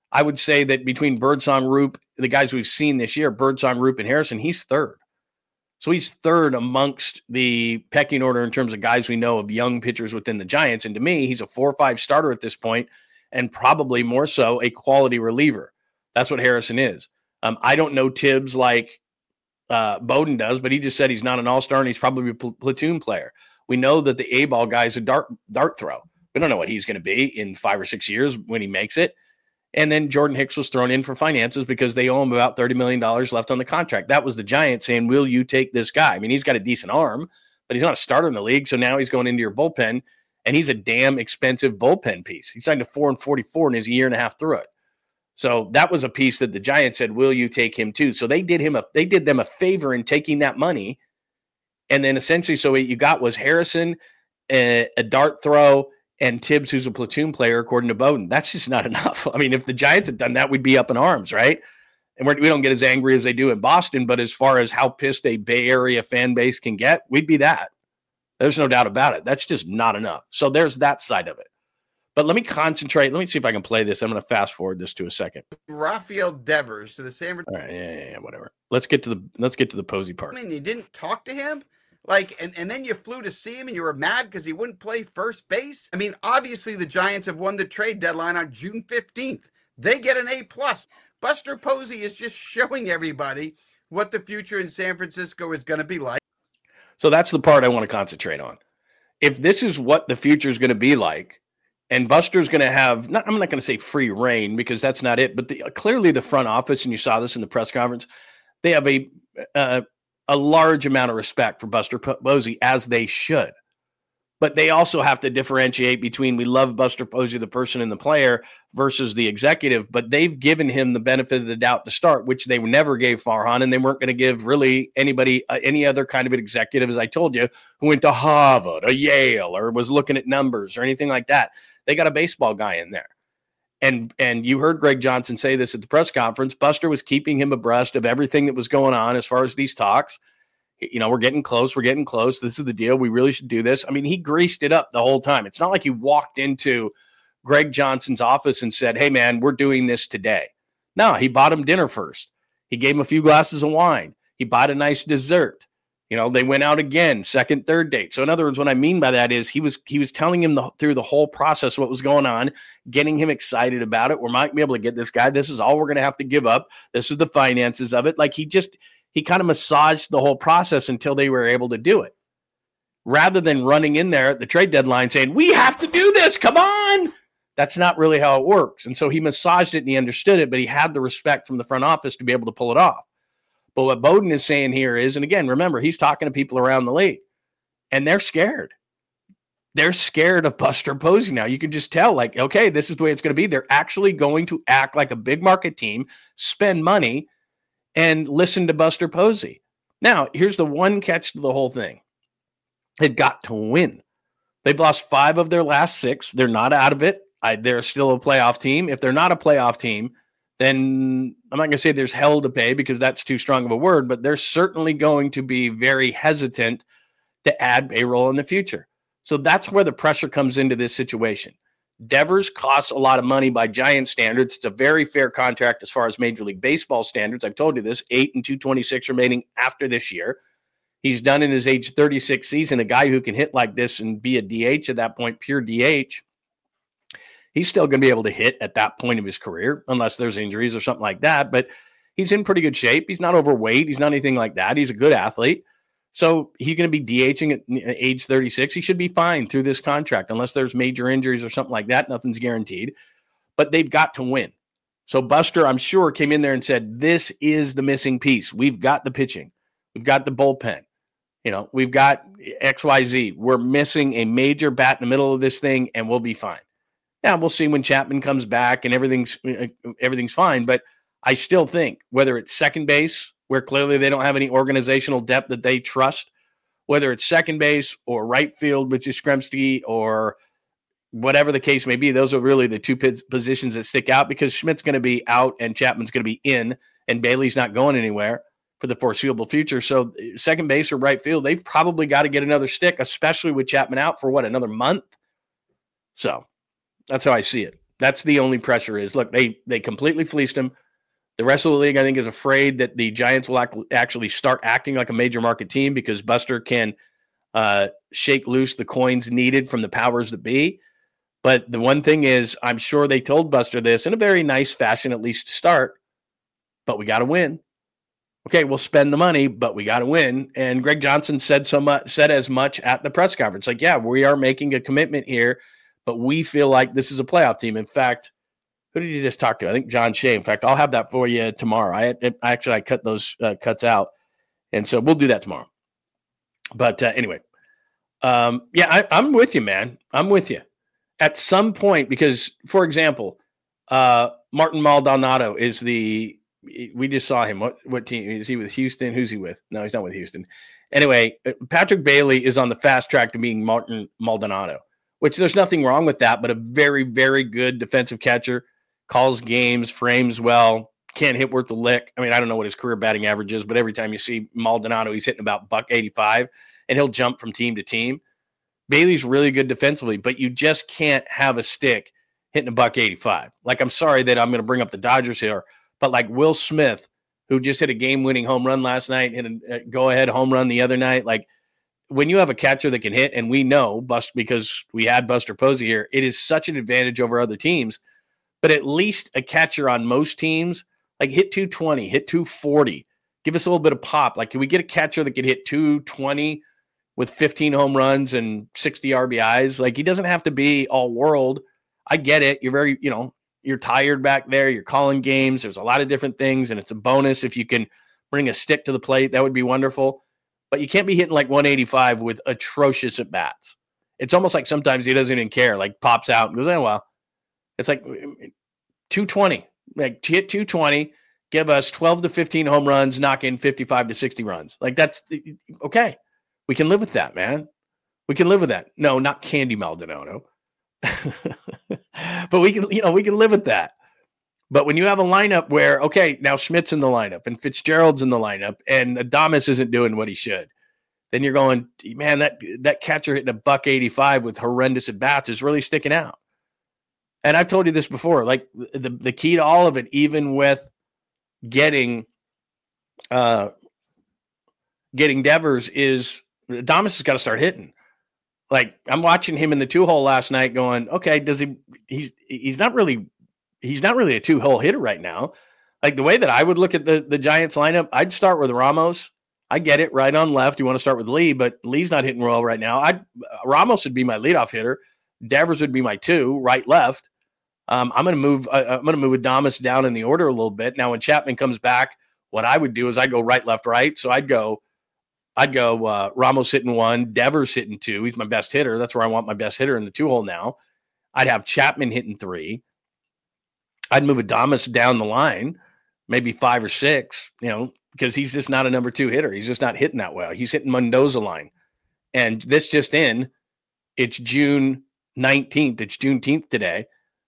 I would say that between Birdsong, Roop, the guys we've seen this year, Birdsong, Roop, and Harrison, he's third. So he's third amongst the pecking order in terms of guys we know of young pitchers within the Giants. And to me, he's a 4 or 5 starter at this point, and probably more so a quality reliever. That's what Harrison is. I don't know Tibbs like Bowden does, but he just said he's not an all-star and he's probably a platoon player. We know that the A-ball guy is a dart throw. We don't know what he's going to be in 5 or 6 years when he makes it. And then Jordan Hicks was thrown in for finances because they owe him about $30 million left on the contract. That was the Giants saying, will you take this guy? I mean, he's got a decent arm, but he's not a starter in the league. So now he's going into your bullpen, and he's a damn expensive bullpen piece. He signed a 4-44 and he's a year and a half through it. So that was a piece that the Giants said, will you take him too? So they did them a favor in taking that money. And then essentially, so what you got was Harrison, a dart throw, and Tibbs, who's a platoon player, according to Bowden. That's just not enough. I mean, if the Giants had done that, we'd be up in arms, right? And we don't get as angry as they do in Boston, but as far as how pissed a Bay Area fan base can get, we'd be that. There's no doubt about it. That's just not enough. So there's that side of it. But let me concentrate. Let me see if I can play this. I'm going to fast forward this to a second. Rafael Devers to the San Francisco. All right, yeah, whatever. Let's get to the Posey part. I mean, you didn't talk to him? Like, and then you flew to see him and you were mad because he wouldn't play first base? I mean, obviously the Giants have won the trade deadline on June 15th. They get an A+. Buster Posey is just showing everybody what the future in San Francisco is going to be like. So that's the part I want to concentrate on. If this is what the future is going to be like, and Buster's going to have, I'm not going to say free reign because that's not it, but clearly the front office, and you saw this in the press conference, they have a large amount of respect for Buster Posey, as they should. But they also have to differentiate between we love Buster Posey, the person and the player, versus the executive. But they've given him the benefit of the doubt to start, which they never gave Farhan, and they weren't going to give really anybody, any other kind of an executive, as I told you, who went to Harvard or Yale or was looking at numbers or anything like that. They got a baseball guy in there. And you heard Greg Johnson say this at the press conference. Buster was keeping him abreast of everything that was going on as far as these talks. You know, we're getting close. This is the deal. We really should do this. I mean, he greased it up the whole time. It's not like he walked into Greg Johnson's office and said, hey, man, we're doing this today. No, he bought him dinner first. He gave him a few glasses of wine. He bought a nice dessert. You know, they went out again, second, third date. So in other words, what I mean by that is he was telling him through the whole process what was going on, getting him excited about it. We might be able to get this guy. This is all we're going to have to give up. This is the finances of it. Like he kind of massaged the whole process until they were able to do it. Rather than running in there at the trade deadline saying, we have to do this, come on. That's not really how it works. And so he massaged it and he understood it, but he had the respect from the front office to be able to pull it off. But what Bowden is saying here is, and again, remember, he's talking to people around the league, and they're scared. They're scared of Buster Posey now. You can just tell, like, okay, this is the way it's going to be. They're actually going to act like a big market team, spend money, and listen to Buster Posey. Now, here's the one catch to the whole thing. They've got to win. They've lost 5 of their last 6. They're not out of it. They're still a playoff team. If they're not a playoff team, then I'm not going to say there's hell to pay because that's too strong of a word, but they're certainly going to be very hesitant to add payroll in the future. So that's where the pressure comes into this situation. Devers costs a lot of money by Giant standards. It's a very fair contract as far as Major League Baseball standards. I've told you this, 8 and 226 remaining after this year. He's done in his age 36 season, a guy who can hit like this and be a DH at that point, pure DH. He's still going to be able to hit at that point of his career, unless there's injuries or something like that. But he's in pretty good shape. He's not overweight. He's not anything like that. He's a good athlete. So he's going to be DHing at age 36. He should be fine through this contract, unless there's major injuries or something like that. Nothing's guaranteed. But they've got to win. So Buster, I'm sure, came in there and said, this is the missing piece. We've got the pitching. We've got the bullpen. You know, we've got XYZ. We're missing a major bat in the middle of this thing, and we'll be fine. Now, we'll see when Chapman comes back and everything's fine. But I still think whether it's second base, where clearly they don't have any organizational depth that they trust, whether it's second base or right field with Yastrzemski or whatever the case may be, those are really the two positions that stick out because Schmidt's going to be out and Chapman's going to be in and Bailey's not going anywhere for the foreseeable future. So second base or right field, they've probably got to get another stick, especially with Chapman out for another month. So that's how I see it. That's the only pressure is. Look, they completely fleeced him. The rest of the league, I think, is afraid that the Giants will actually start acting like a major market team because Buster can shake loose the coins needed from the powers that be. But the one thing is, I'm sure they told Buster this in a very nice fashion, at least to start, but we got to win. Okay, we'll spend the money, but we got to win. And Greg Johnson said as much at the press conference. Like, yeah, we are making a commitment here, but we feel like this is a playoff team. In fact, who did you just talk to? I think John Shea. In fact, I'll have that for you tomorrow. I cut those cuts out, and so we'll do that tomorrow. But anyway, I'm with you, man. I'm with you. At some point, because, for example, Martin Maldonado is we just saw him. What team? Is he with Houston? Who's he with? No, he's not with Houston. Anyway, Patrick Bailey is on the fast track to being Martin Maldonado, which there's nothing wrong with that, but a very, very good defensive catcher. Calls games, frames well, can't hit worth the lick. I mean, I don't know what his career batting average is, but every time you see Maldonado, he's hitting about $185, and he'll jump from team to team. Bailey's really good defensively, but you just can't have a stick hitting $185. Like, I'm sorry that I'm going to bring up the Dodgers here, but like Will Smith, who just hit a game-winning home run last night, hit a go-ahead home run the other night. Like, when you have a catcher that can hit, and we know, because we had Buster Posey here, it is such an advantage over other teams. But at least a catcher on most teams, like hit 220, hit 240, give us a little bit of pop. Like, can we get a catcher that can hit 220 with 15 home runs and 60 RBIs? Like, he doesn't have to be all world. I get it. You're very, you're tired back there. You're calling games. There's a lot of different things, and it's a bonus if you can bring a stick to the plate. That would be wonderful. But you can't be hitting like 185 with atrocious at bats. It's almost like sometimes he doesn't even care. Like, pops out and goes, oh, well. It's like 220, like hit 220, give us 12 to 15 home runs, knock in 55 to 60 runs. Like, that's okay. We can live with that, man. We can live with that. No, not Candy Maldonado. But we can live with that. But when you have a lineup where, okay, now Schmidt's in the lineup and Fitzgerald's in the lineup and Adames isn't doing what he should, then you're going, man, that catcher hitting $185 with horrendous at bats is really sticking out. And I've told you this before, like the key to all of it, even with getting Devers, is Adames has got to start hitting. Like, I'm watching him in the 2-hole last night going, okay, he's not really a 2-hole hitter right now. Like, the way that I would look at the Giants lineup, I'd start with Ramos. I get it, right on left. You want to start with Lee, but Lee's not hitting well right now. Ramos would be my leadoff hitter. Devers would be my 2, right, left. I'm going to move Adames down in the order a little bit. Now, when Chapman comes back, what I would do is I'd go right, left, right. So I'd go Ramos hitting 1, Devers hitting 2. He's my best hitter. That's where I want my best hitter in the 2-hole now. I'd have Chapman hitting 3. I'd move Adames down the line, maybe 5 or 6, because he's just not a number 2 hitter. He's just not hitting that well. He's hitting Mendoza line. And this just in, it's June 19th. It's Juneteenth today.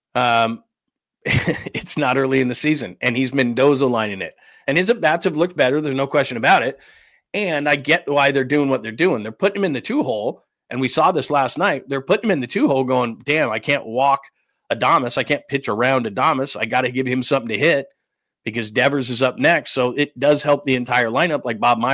It's not early in the season, and he's Mendoza lining it. And his at-bats have looked better. There's no question about it. And I get why they're doing what they're doing. They're putting him in the 2-hole, and we saw this last night. They're putting him in the 2-hole going, damn, I can't walk Adames. I can't pitch around Adames. I got to give him something to hit because Devers is up next. So it does help the entire lineup, like Bob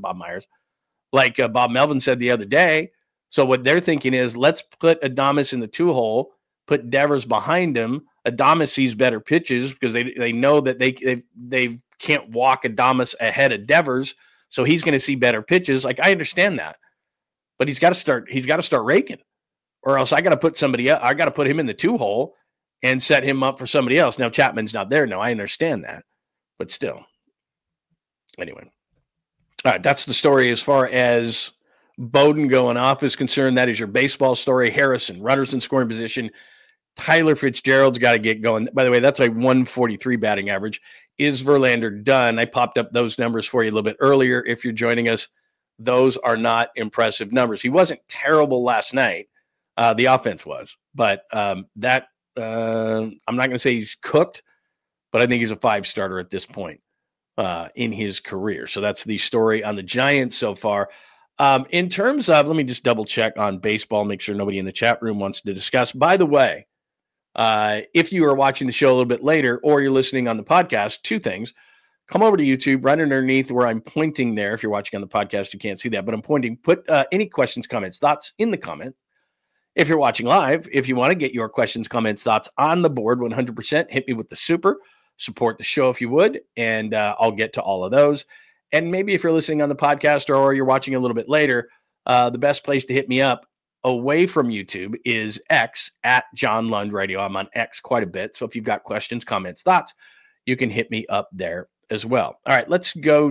Melvin said the other day. So what they're thinking is, let's put Adames in the 2-hole, put Devers behind him. Adames sees better pitches because they know that they can't walk Adames ahead of Devers, so he's going to see better pitches. Like, I understand that, but he's got to start raking, or else I got to put somebody else. I got to put him in the 2-hole and set him up for somebody else. Now Chapman's not there. No, I understand that, but still. Anyway, all right, that's the story as far as Bowden going off is concerned. That is your baseball story. Harrison, runners in scoring position. Tyler Fitzgerald's got to get going. By the way, that's a 143 batting average. Is Verlander done? I popped up those numbers for you a little bit earlier. If you're joining us, those are not impressive numbers. He wasn't terrible last night. The offense was. But I'm not going to say he's cooked, but I think he's a 5-starter at this point in his career. So that's the story on the Giants so far. In terms of, let me just double check on baseball, make sure nobody in the chat room wants to discuss. By the way, If you are watching the show a little bit later or you're listening on the podcast, two things. Come over to YouTube, right underneath where I'm pointing there. If you're watching on the podcast, you can't see that, but I'm pointing. Put any questions, comments, thoughts in the comment. If you're watching live, if you want to get your questions, comments, thoughts on the board 100%, hit me with the super. Support the show if you would, and I'll get to all of those. And maybe if you're listening on the podcast or you're watching a little bit later, the best place to hit me up away from YouTube is X at John Lund Radio. I'm on X quite a bit. So if you've got questions, comments, thoughts, you can hit me up there as well. All right, let's go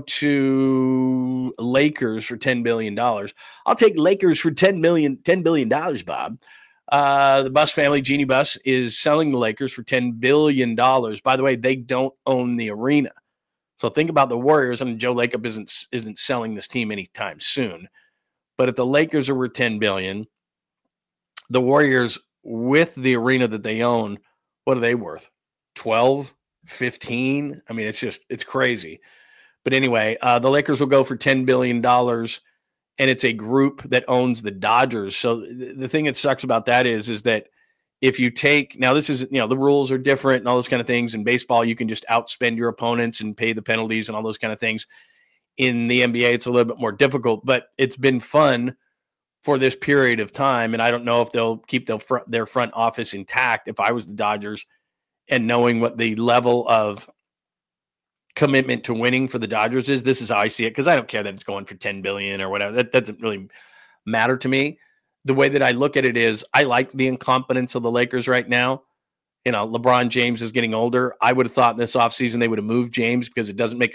to Lakers for $10 billion. I'll take Lakers for $10 billion, Bob. The Bus family, Genie Bus, is selling the Lakers for $10 billion. By the way, they don't own the arena. So think about the Warriors. I mean, Joe Lacob isn't selling this team anytime soon. But if the Lakers are worth $10 billion, the Warriors with the arena that they own, what are they worth? 12? 15? I mean, it's crazy. But anyway, the Lakers will go for $10 billion, and it's a group that owns the Dodgers. So the thing that sucks about that is that if you take, now this is, the rules are different and all those kind of things. In baseball, you can just outspend your opponents and pay the penalties and all those kind of things. In the NBA, it's a little bit more difficult, but it's been fun for this period of time. And I don't know if they'll keep their front office intact if I was the Dodgers, and knowing what the level of commitment to winning for the Dodgers is. This is how I see it, because I don't care that it's going for $10 billion or whatever. That doesn't really matter to me. The way that I look at it is I like the incompetence of the Lakers right now. LeBron James is getting older. I would have thought in this offseason they would have moved James, because it doesn't make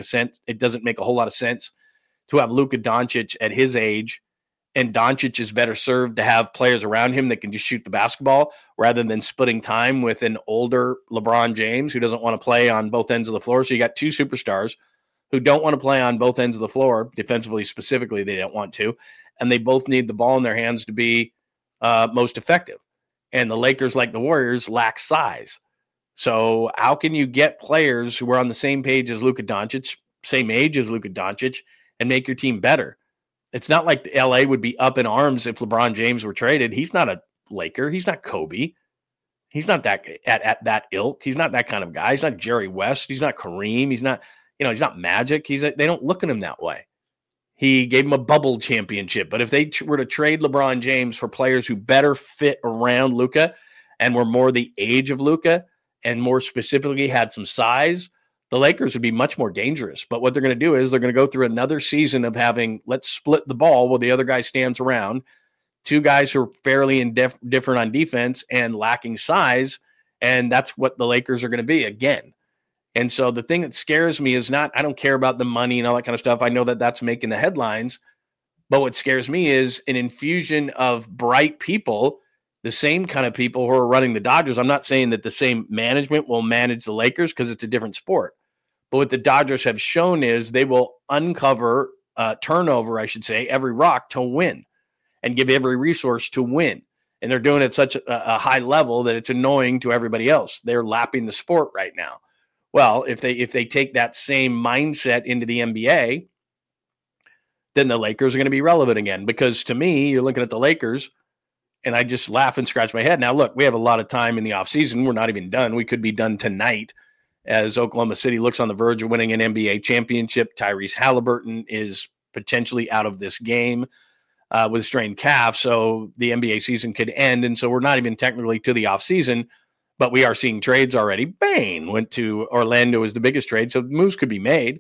a whole lot of sense to have Luka Doncic at his age, and Doncic is better served to have players around him that can just shoot the basketball rather than splitting time with an older LeBron James who doesn't want to play on both ends of the floor. So you got two superstars who don't want to play on both ends of the floor. Defensively, specifically, they don't want to. And they both need the ball in their hands to be most effective. And the Lakers, like the Warriors, lack size. So how can you get players who are on the same page as Luka Doncic, same age as Luka Doncic, and make your team better? It's not like LA would be up in arms if LeBron James were traded. He's not a Laker. He's not Kobe. He's not that at that ilk. He's not that kind of guy. He's not Jerry West. He's not Kareem. He's not, he's not Magic. They don't look at him that way. He gave him a bubble championship. But if they were to trade LeBron James for players who better fit around Luka and were more the age of Luka and more specifically had some size, the Lakers would be much more dangerous. But what they're going to do is they're going to go through another season of having, let's split the ball while the other guy stands around. Two guys who are fairly different on defense and lacking size. And that's what the Lakers are going to be again. And so the thing that scares me is not, I don't care about the money and all that kind of stuff. I know that that's making the headlines. But what scares me is an infusion of bright people, the same kind of people who are running the Dodgers. I'm not saying that the same management will manage the Lakers, because it's a different sport. But what the Dodgers have shown is they will turnover, every rock to win and give every resource to win. And they're doing it at such a high level that it's annoying to everybody else. They're lapping the sport right now. Well, if they take that same mindset into the NBA, then the Lakers are going to be relevant again. Because to me, you're looking at the Lakers, and I just laugh and scratch my head. Now, look, we have a lot of time in the offseason. We're not even done. We could be done tonight, as Oklahoma City looks on the verge of winning an NBA championship. Tyrese Halliburton is potentially out of this game with a strained calf, so the NBA season could end. And so we're not even technically to the offseason, but we are seeing trades already. Bane went to Orlando as the biggest trade, so moves could be made.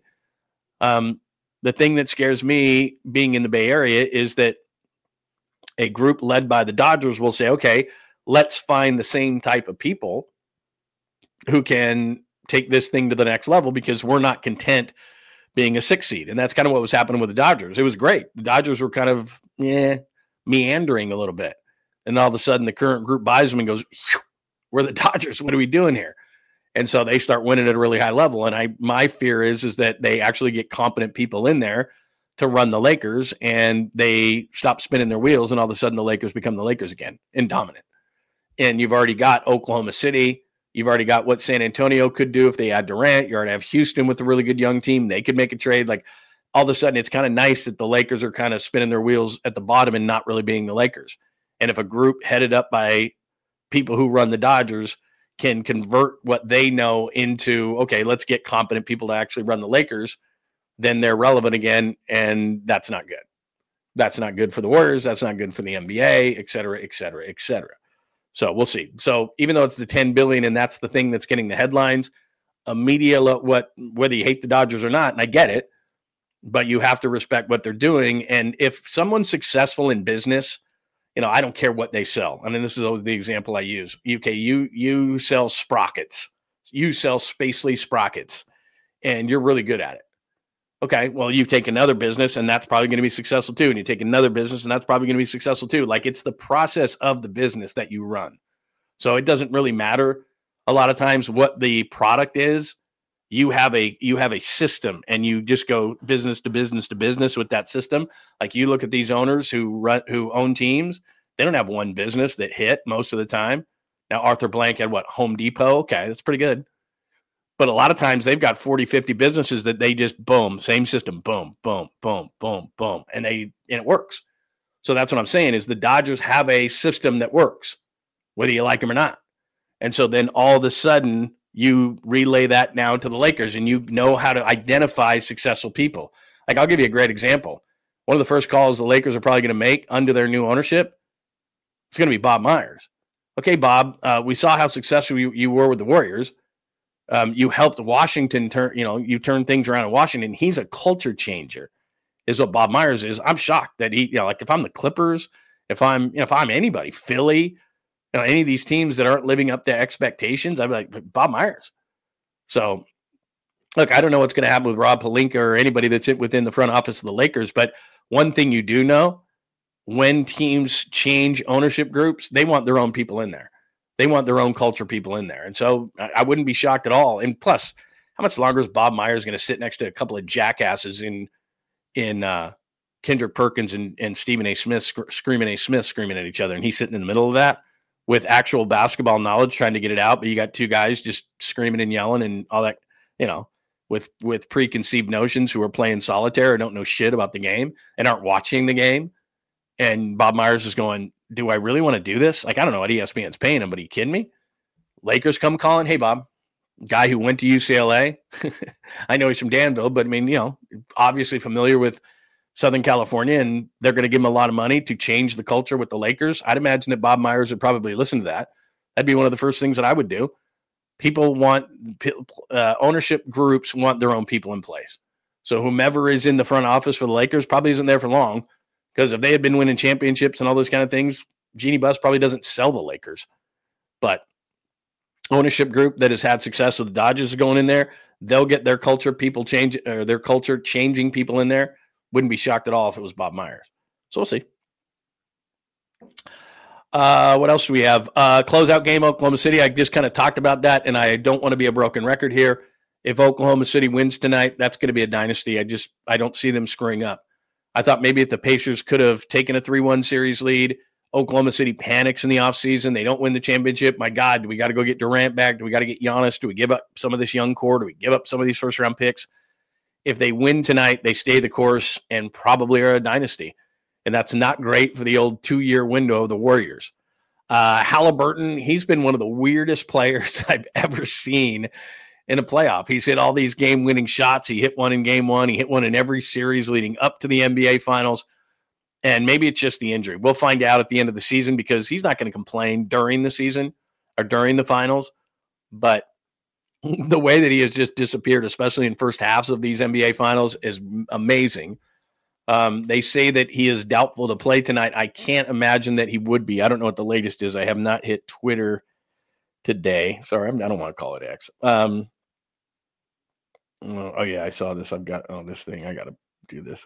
The thing that scares me being in the Bay Area is that a group led by the Dodgers will say, okay, let's find the same type of people who can take this thing to the next level, because we're not content being a 6 seed. And that's kind of what was happening with the Dodgers. It was great. The Dodgers were kind of meandering a little bit. And all of a sudden the current group buys them and goes, we're the Dodgers. What are we doing here? And so they start winning at a really high level. And my fear is that they actually get competent people in there to run the Lakers, and they stop spinning their wheels, and all of a sudden the Lakers become the Lakers again and dominant. And you've already got Oklahoma City. You've already got what San Antonio could do if they add Durant. You already have Houston with a really good young team. They could make a trade. Like, all of a sudden, it's kind of nice that the Lakers are kind of spinning their wheels at the bottom and not really being the Lakers. And if a group headed up by people who run the Dodgers can convert what they know into, okay, let's get competent people to actually run the Lakers, then they're relevant again, and that's not good. That's not good for the Warriors. That's not good for the NBA, et cetera, et cetera, et cetera. So we'll see. So even though it's the $10 billion and that's the thing that's getting the headlines, whether you hate the Dodgers or not, and I get it, but you have to respect what they're doing. And if someone's successful in business, I don't care what they sell. I mean, this is always the example I use. Okay, you sell sprockets. You sell Spacely sprockets, and you're really good at it. Okay, well, you take another business, and that's probably going to be successful too. And you take another business, and that's probably going to be successful too. Like, it's the process of the business that you run. So it doesn't really matter a lot of times what the product is. You have a system, and you just go business to business to business with that system. Like, you look at these owners who own teams, they don't have one business that hit most of the time. Now, Arthur Blank had Home Depot. Okay, that's pretty good. But a lot of times they've got 40, 50 businesses that they just boom, same system, boom, boom, boom, boom, boom, and it works. So that's what I'm saying is the Dodgers have a system that works, whether you like them or not. And so then all of a sudden you relay that now to the Lakers, and you know how to identify successful people. Like, I'll give you a great example. One of the first calls the Lakers are probably going to make under their new ownership is going to be Bob Myers. Okay, Bob, we saw how successful you were with the Warriors. You helped Washington you turned things around in Washington. He's a culture changer, is what Bob Myers is. I'm shocked that he, like, if I'm the Clippers, if I'm anybody, Philly, any of these teams that aren't living up to expectations, I'd be like, Bob Myers. So, look, I don't know what's going to happen with Rob Pelinka or anybody that's within the front office of the Lakers, but one thing you do know, when teams change ownership groups, they want their own people in there. They want their own culture people in there. And so I wouldn't be shocked at all. And plus, how much longer is Bob Myers going to sit next to a couple of jackasses in Kendrick Perkins and Stephen A. Smith screaming at each other, and he's sitting in the middle of that with actual basketball knowledge trying to get it out, but you got two guys just screaming and yelling and all that, with preconceived notions who are playing solitaire or don't know shit about the game and aren't watching the game. And Bob Myers is going, do I really want to do this? Like, I don't know what ESPN's paying him, but are you kidding me? Lakers come calling, hey, Bob, guy who went to UCLA. I know he's from Danville, but I mean, obviously familiar with Southern California, and they're going to give him a lot of money to change the culture with the Lakers. I'd imagine that Bob Myers would probably listen to that. That'd be one of the first things that I would do. People want ownership groups want their own people in place. So whomever is in the front office for the Lakers probably isn't there for long, because if they had been winning championships and all those kind of things, Jeannie Buss probably doesn't sell the Lakers. But ownership group that has had success with the Dodgers is going in there. They'll get their culture changing people in there. Wouldn't be shocked at all if it was Bob Myers. So we'll see. What else do we have? Closeout game, Oklahoma City. I just kind of talked about that, and I don't want to be a broken record here. If Oklahoma City wins tonight, that's going to be a dynasty. I don't see them screwing up. I thought maybe if the Pacers could have taken a 3-1 series lead, Oklahoma City panics in the offseason. They don't win the championship. My God, do we got to go get Durant back? Do we got to get Giannis? Do we give up some of this young core? Do we give up some of these first-round picks? If they win tonight, they stay the course and probably are a dynasty. And that's not great for the old 2-year window of the Warriors. Halliburton, he's been one of the weirdest players I've ever seen in a playoff. He's hit all these game-winning shots. He hit one in game one. He hit one in every series leading up to the NBA Finals. And maybe it's just the injury. We'll find out at the end of the season, because he's not going to complain during the season or during the finals. But the way that he has just disappeared, especially in first halves of these NBA Finals, is amazing. They say that he is doubtful to play tonight. I can't imagine that he would be. I don't know what the latest is. I have not hit Twitter today. Sorry, I don't want to call it X. Oh yeah, I saw this. I've got this thing. I got to do this.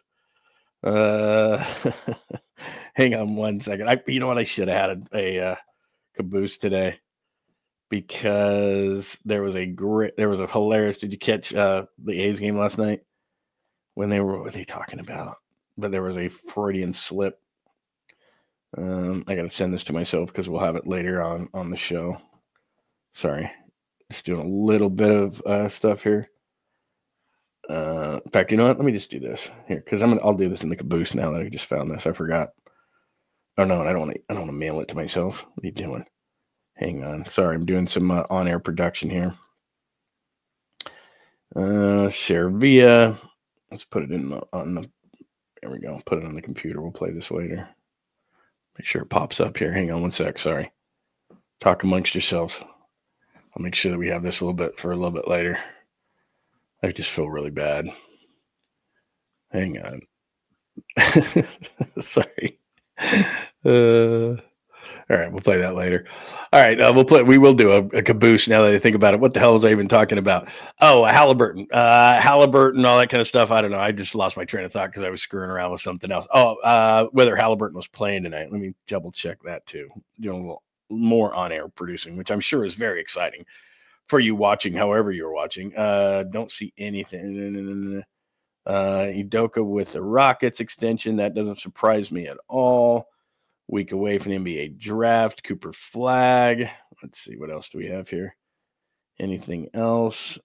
Hang on one second. You know what? I should have had a caboose today, because there was a hilarious. Did you catch the A's game last night when what were they talking about? But there was a Freudian slip. I got to send this to myself because we'll have it later on the show. Sorry, just doing a little bit of stuff here. In fact, you know what? Let me just do this here, because I'll do this in the caboose now that I just found this. I forgot. Oh no, I don't want to mail it to myself. What are you doing? Hang on. Sorry, I'm doing some on-air production here. Share via. Let's put it in on the. There we go. Put it on the computer. We'll play this later. Make sure it pops up here. Hang on one sec. Sorry. Talk amongst yourselves. I'll make sure that we have this a little bit later. I just feel really bad. Hang on. Sorry. All right, we'll play that later. All right, we will do a caboose now that I think about it. What the hell was I even talking about? Oh, Halliburton, all that kind of stuff. I don't know. I just lost my train of thought because I was screwing around with something else. Oh, whether Halliburton was playing tonight. Let me double check that too. Doing a little more on-air producing, which I'm sure is very exciting for you watching, however you're watching. Don't see anything. Udoka with the Rockets extension. That doesn't surprise me at all. Week away from the NBA draft. Cooper Flag. Let's see. What else do we have here? Anything else?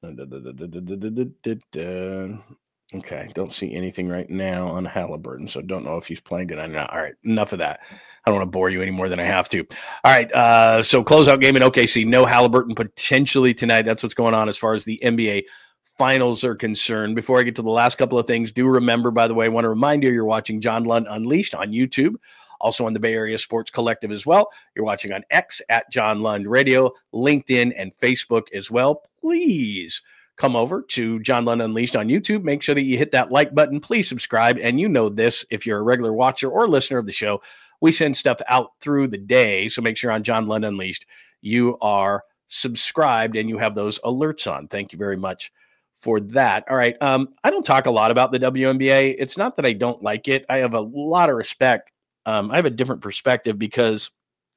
Okay. Don't see anything right now on Halliburton, so don't know if he's playing tonight or not. All right. Enough of that. I don't want to bore you any more than I have to. All right. So closeout game in OKC. No Halliburton potentially tonight. That's what's going on as far as the NBA finals are concerned. Before I get to the last couple of things, do remember, by the way, I want to remind you, you're watching John Lund Unleashed on YouTube. Also on the Bay Area Sports Collective as well. You're watching on X at John Lund Radio, LinkedIn, and Facebook as well. Please come over to John Lund Unleashed on YouTube. Make sure that you hit that like button. Please subscribe. And you know this, if you're a regular watcher or listener of the show, we send stuff out through the day. So make sure on John Lund Unleashed, you are subscribed and you have those alerts on. Thank you very much for that. All right. I don't talk a lot about the WNBA. It's not that I don't like it. I have a lot of respect. I have a different perspective because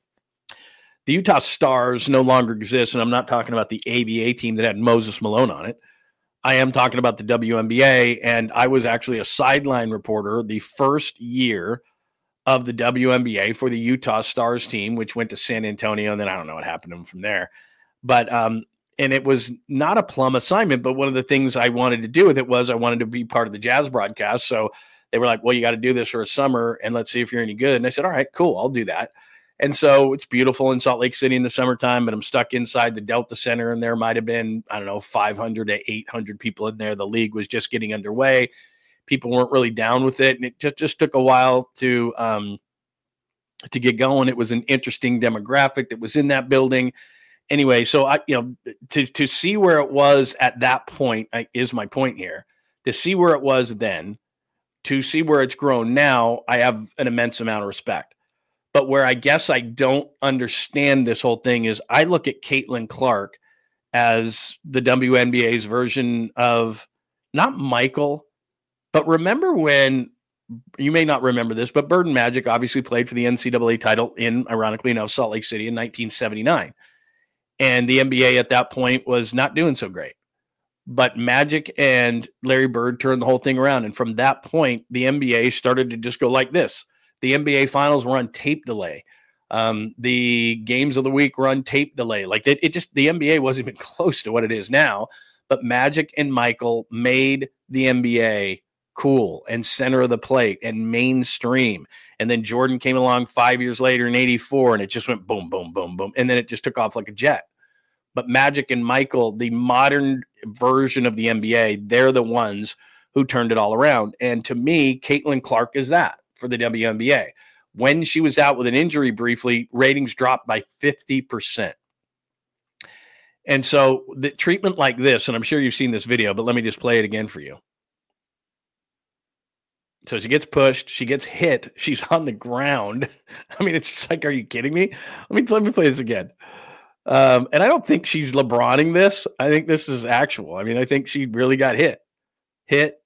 the Utah Stars no longer exist, and I'm not talking about the ABA team that had Moses Malone on it. I am talking about the WNBA, and I was actually a sideline reporter the first year of the WNBA for the Utah Stars team, which went to San Antonio, and then I don't know what happened to them from there. But and it was not a plum assignment, but one of the things I wanted to do with it was I wanted to be part of the Jazz broadcast, so they were like, well, you got to do this for a summer, and let's see if you're any good. And I said, all right, cool, I'll do that. And so it's beautiful in Salt Lake City in the summertime, but I'm stuck inside the Delta Center, and there might have been, 500 to 800 people in there. The league was just getting underway. People weren't really down with it, and it just took a while to get going. It was an interesting demographic that was in that building. Anyway, so to see where it was at that point is my point here. To see where it was then, to see where it's grown now, I have an immense amount of respect. But where I guess I don't understand this whole thing is I look at Caitlin Clark as the WNBA's version of not Michael, but remember when, you may not remember this, but Bird and Magic obviously played for the NCAA title in, ironically enough, Salt Lake City in 1979. And the NBA at that point was not doing so great. But Magic and Larry Bird turned the whole thing around. And from that point, the NBA started to just go like this. The NBA finals were on tape delay. The games of the week were on tape delay. Like the NBA wasn't even close to what it is now. But Magic and Michael made the NBA cool and center of the plate and mainstream. And then Jordan came along 5 years later in 84, and it just went boom, boom, boom, boom. And then it just took off like a jet. But Magic and Michael, the modern version of the NBA, they're the ones who turned it all around. And to me, Caitlin Clark is that for the WNBA. When she was out with an injury briefly, ratings dropped by 50%. And so the treatment like this, and I'm sure you've seen this video, but let me just play it again for you. So she gets pushed, she gets hit, she's on the ground. I mean, it's just like, are you kidding me? Let me play this again. And I don't think she's LeBroning this. I think this is actual. I mean, I think she really got hit. It's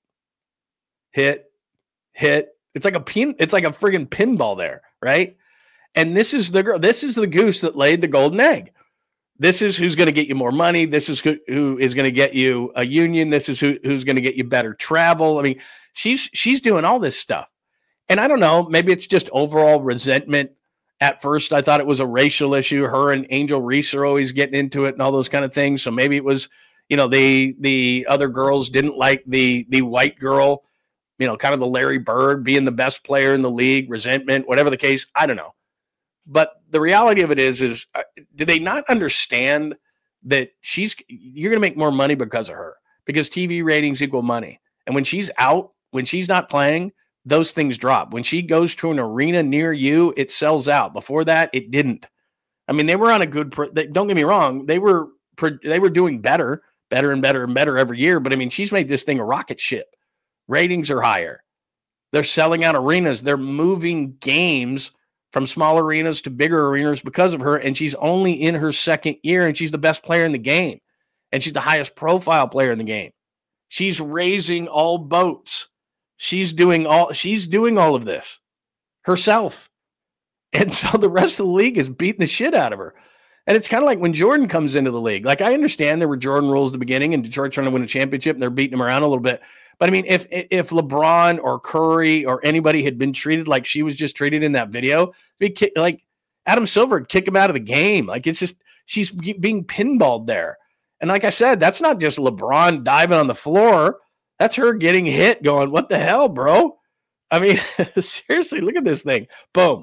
like a friggin' pinball there, right? And this is the girl. This is the goose that laid the golden egg. This is who's going to get you more money. This is who is going to get you a union. This is who's going to get you better travel. I mean, she's doing all this stuff. And I don't know, maybe it's just overall resentment. At first, I thought it was a racial issue. Her and Angel Reese are always getting into it and all those kind of things. So maybe it was, the other girls didn't like the white girl, kind of the Larry Bird being the best player in the league, resentment, whatever the case. I don't know. But the reality of it is do they not understand that you're going to make more money because of her? Because TV ratings equal money. And when she's out, when she's not playing, those things drop. When she goes to an arena near you, it sells out. Before that, it didn't. I mean, they were on a good, don't get me wrong. They were doing better and better every year. But I mean, she's made this thing a rocket ship. Ratings are higher. They're selling out arenas. They're moving games from small arenas to bigger arenas because of her. And she's only in her second year, and she's the best player in the game. And she's the highest profile player in the game. She's raising all boats. She's doing all of this herself. And so the rest of the league is beating the shit out of her. And it's kind of like when Jordan comes into the league. Like, I understand there were Jordan rules at the beginning and Detroit trying to win a championship and they're beating him around a little bit. But I mean, if LeBron or Curry or anybody had been treated like she was just treated in that video, like Adam Silver would kick him out of the game. Like, it's just, she's being pinballed there. And like I said, that's not just LeBron diving on the floor. That's her getting hit going, what the hell, bro? I mean, seriously, look at this thing. Boom,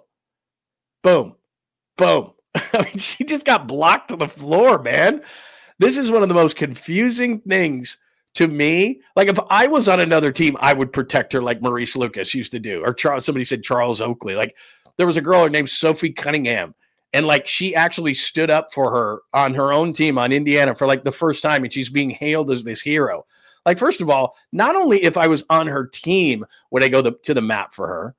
boom, boom. I mean, she just got blocked to the floor, man. This is one of the most confusing things to me. Like, if I was on another team, I would protect her like Maurice Lucas used to do. Or somebody said Charles Oakley. Like, there was a girl named Sophie Cunningham. And like, she actually stood up for her on her own team on Indiana for like the first time. And she's being hailed as this hero. Like, first of all, not only if I was on her team would I go to the mat for her,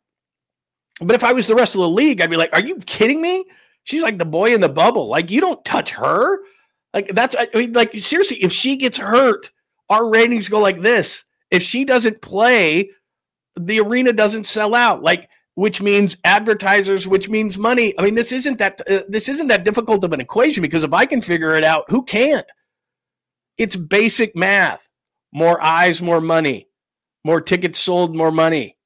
but if I was the rest of the league, I'd be like, are you kidding me? She's like the boy in the bubble. Like, you don't touch her. Like, I mean, like, seriously, if she gets hurt, our ratings go like this. If she doesn't play, the arena doesn't sell out. Like, which means advertisers, which means money. I mean, this isn't that difficult of an equation, because if I can figure it out, who can't? It's basic math. More eyes, more money. More tickets sold, more money.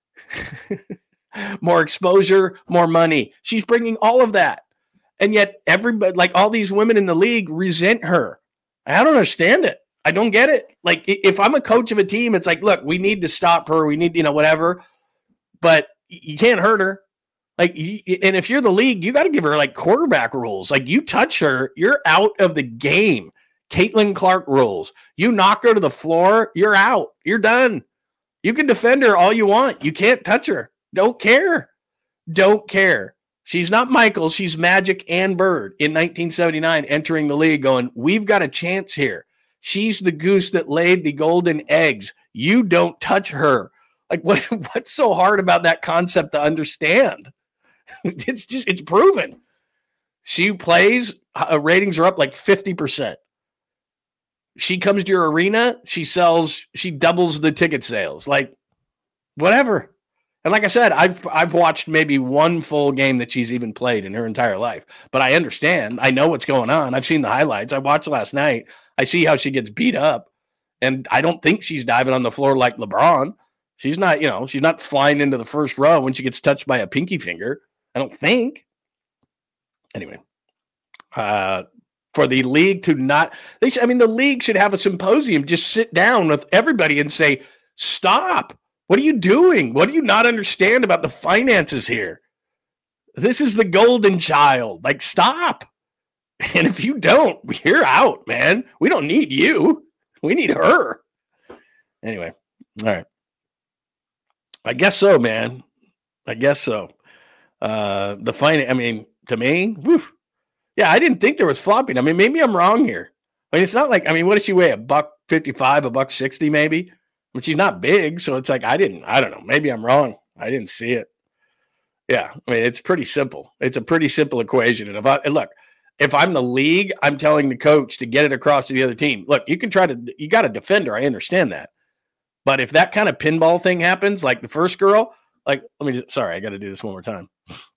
More exposure, more money. She's bringing all of that. And yet everybody, like all these women in the league, resent her. I don't understand it. I don't get it. Like, if I'm a coach of a team, it's like, look, we need to stop her. We need, whatever. But you can't hurt her. Like, and if you're the league, you got to give her like quarterback rules. Like, you touch her, you're out of the game. Caitlin Clark rules. You knock her to the floor, you're out. You're done. You can defend her all you want. You can't touch her. Don't care. Don't care. She's not Michael. She's Magic and Bird in 1979 entering the league going, we've got a chance here. She's the goose that laid the golden eggs. You don't touch her. Like, what's so hard about that concept to understand? It's proven. She plays, ratings are up like 50%. She comes to your arena, she doubles the ticket sales. Like, whatever. And like I said, I've watched maybe one full game that she's even played in her entire life. But I understand. I know what's going on. I've seen the highlights. I watched last night. I see how she gets beat up. And I don't think she's diving on the floor like LeBron. She's not, she's not flying into the first row when she gets touched by a pinky finger. I don't think. Anyway. For the league to not, the league should have a symposium, just sit down with everybody and say, stop. What are you doing? What do you not understand about the finances here? This is the golden child. Like, stop. And if you don't, you're out, man. We don't need you. We need her. Anyway. All right. I guess so, man. I guess so. To me, whew. Yeah, I didn't think there was flopping. I mean, maybe I'm wrong here. I mean, it's not like, what does she weigh? $155, $160 maybe? I mean, she's not big, so it's like, I don't know. Maybe I'm wrong. I didn't see it. Yeah, I mean, it's pretty simple. It's a pretty simple equation. And if I'm the league, I'm telling the coach to get it across to the other team. Look, you got a defender. I understand that. But if that kind of pinball thing happens, like the first girl, like, I got to do this one more time.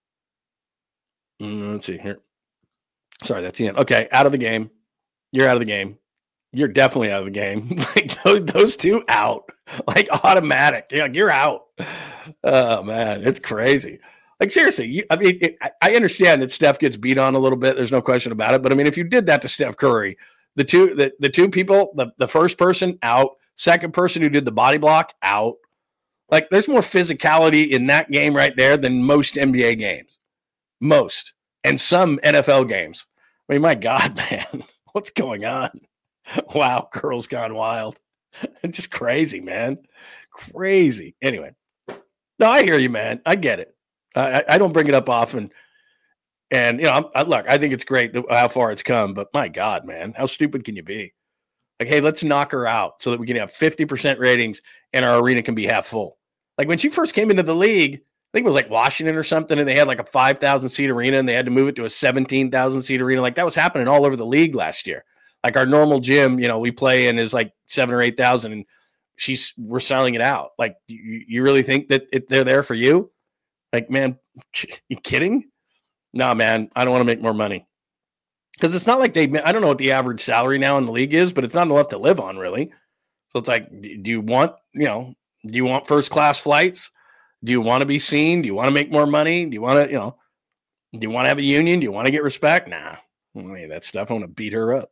Let's see here. Sorry, that's the end. Okay, out of the game. You're out of the game. You're definitely out of the game. Like, those two out. Like, automatic. You're out. Oh, man, it's crazy. Like, seriously, I understand that Steph gets beat on a little bit. There's no question about it. But, if you did that to Steph Curry, the two people, the first person, out. Second person who did the body block, out. Like, there's more physicality in that game right there than most NBA games. Most. and some NFL games. I mean, my God, man, what's going on? Wow, girls gone wild. Just crazy, man. Crazy. Anyway, no, I hear you, man. I get it. I don't bring it up often. And, look, I think it's great how far it's come. But my God, man, how stupid can you be? Like, hey, let's knock her out so that we can have 50% ratings and our arena can be half full. Like when she first came into the league, I think it was like Washington or something, and they had like a 5,000 seat arena and they had to move it to a 17,000 seat arena. Like that was happening all over the league last year. Like our normal gym, we play in is like 7,000 or 8,000, and we're selling it out. Like, you really think that they're there for you? Like, man, you kidding? No, man, I don't want to make more money because it's not like I don't know what the average salary now in the league is, but it's not enough to live on, really. So it's like, do you want first class flights? Do you want to be seen? Do you want to make more money? Do you want to, do you want to have a union? Do you want to get respect? Nah, that stuff. I want to beat her up.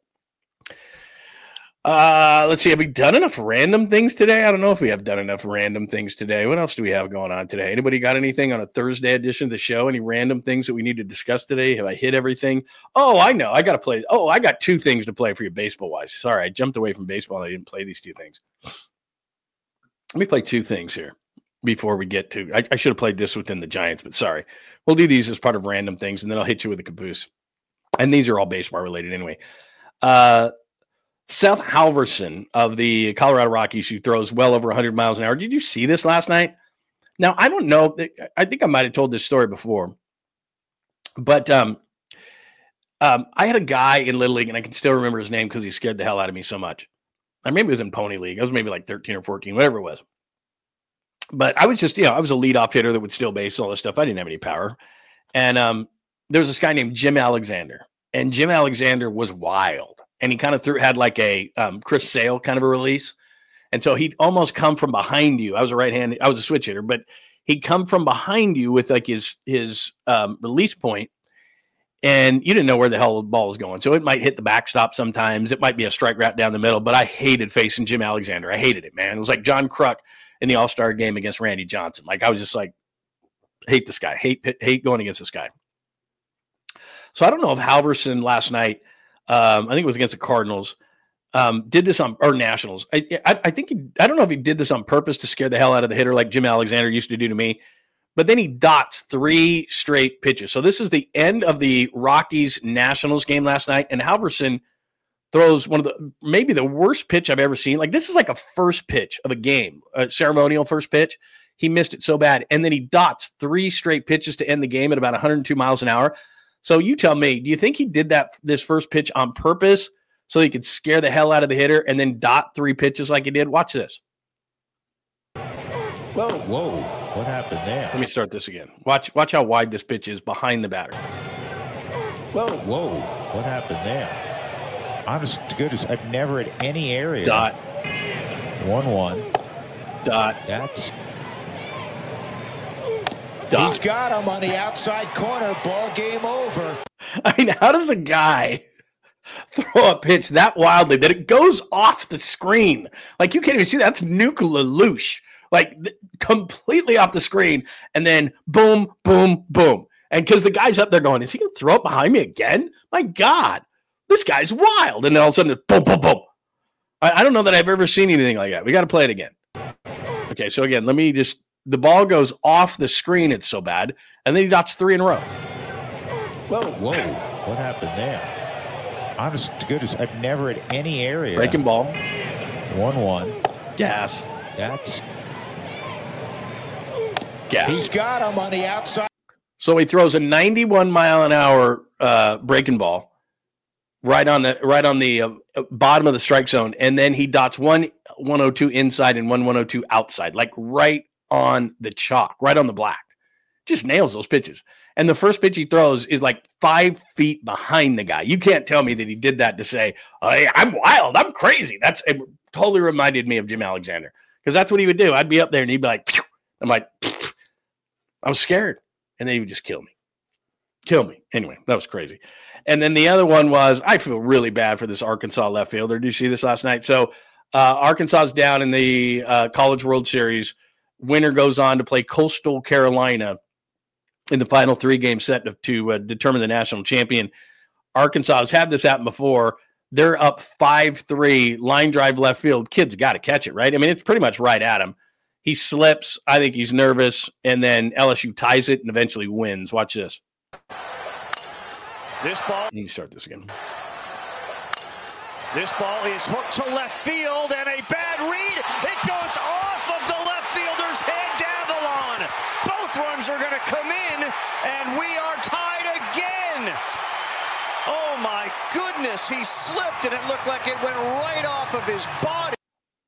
Let's see. Have we done enough random things today? I don't know if we have done enough random things today. What else do we have going on today? Anybody got anything on a Thursday edition of the show? Any random things that we need to discuss today? Have I hit everything? Oh, I know. I got to play. Oh, I got 2 things to play for you baseball-wise. Sorry, I jumped away from baseball. I didn't play these 2 things. Let me play 2 things here before we get to. I should have played this within the Giants, but sorry. We'll do these as part of random things, and then I'll hit you with a caboose. And these are all baseball related anyway. Seth Halverson of the Colorado Rockies, who throws well over 100 miles an hour. Did you see this last night? Now, I don't know. I think I might have told this story before. But I had a guy in Little League, and I can still remember his name because he scared the hell out of me so much. I maybe it was in Pony League. I was maybe like 13 or 14, whatever it was. But I was just, I was a leadoff hitter that would steal base, all this stuff. I didn't have any power. And there was this guy named Jim Alexander. And Jim Alexander was wild. And he kind of had like a Chris Sale kind of a release. And so he'd almost come from behind you. I was a switch hitter, but he'd come from behind you with like his release point, and you didn't know where the hell the ball was going. So it might hit the backstop sometimes. It might be a strike route down the middle, but I hated facing Jim Alexander. I hated it, man. It was like John Kruk in the All-Star game against Randy Johnson. Like I was just like, hate this guy, hate going against this guy. So I don't know if Halverson last night, I think it was against the Cardinals, did this or Nationals. I don't know if he did this on purpose to scare the hell out of the hitter like Jim Alexander used to do to me, but then he dots 3 straight pitches. So this is the end of the Rockies Nationals game last night, and Halverson throws maybe the worst pitch I've ever seen. Like this is like a first pitch of a game, a ceremonial first pitch. He missed it so bad, and then he dots 3 straight pitches to end the game at about 102 miles an hour. So you tell me, do you think he did this first pitch on purpose so he could scare the hell out of the hitter and then dot 3 pitches like he did? Watch this. Whoa. What happened there? Let me start this again. Watch how wide this pitch is behind the batter. Whoa. What happened there? Honest to goodness, I've never at any area. Dot. 1-1. Dot. That's. Dot. He's got him on the outside corner. Ball game over. I mean, how does a guy throw a pitch that wildly that it goes off the screen? Like, you can't even see that. That's Nuke LaLoosh. Like, completely off the screen. And then boom, boom, boom. And because the guy's up there going, is he going to throw it behind me again? My God, this guy's wild. And then all of a sudden, boom, boom, boom. I don't know that I've ever seen anything like that. We got to play it again. Okay, so again, the ball goes off the screen. It's so bad. And then he dots 3 in a row. Whoa. What happened there? Honest to goodness, I've never at any area. Breaking ball. 1-1. Gas. That's. Gas. He's got him on the outside. So he throws a 91 mile an hour breaking ball right on the bottom of the strike zone. And then he dots 102 inside and 102 outside, like right on the chalk, right on the black. Just nails those pitches. And the first pitch he throws is like 5 feet behind the guy. You can't tell me that he did that to say, hey, I'm wild, I'm crazy. It totally reminded me of Jim Alexander, because that's what he would do. I'd be up there and he'd be like, phew. I'm like, phew. I was scared. And then he would just kill me. Anyway, that was crazy. And then the other one was, I feel really bad for this Arkansas left fielder. Did you see this last night? So Arkansas's down in the College World Series. Winner goes on to play Coastal Carolina in the final 3-game set to determine the national champion. Arkansas has had this happen before. They're up 5-3, line drive left field. Kid's got to catch it, right? I mean, it's pretty much right at him. He slips. I think he's nervous, and then LSU ties it and eventually wins. Watch this. This ball. You can start this again. This ball is hooked to left field, and a bad read. It goes off of the left fielder's head, Davalon. Both runs are going to come in, and we are tied again. Oh, my goodness. He slipped, and it looked like it went right off of his body.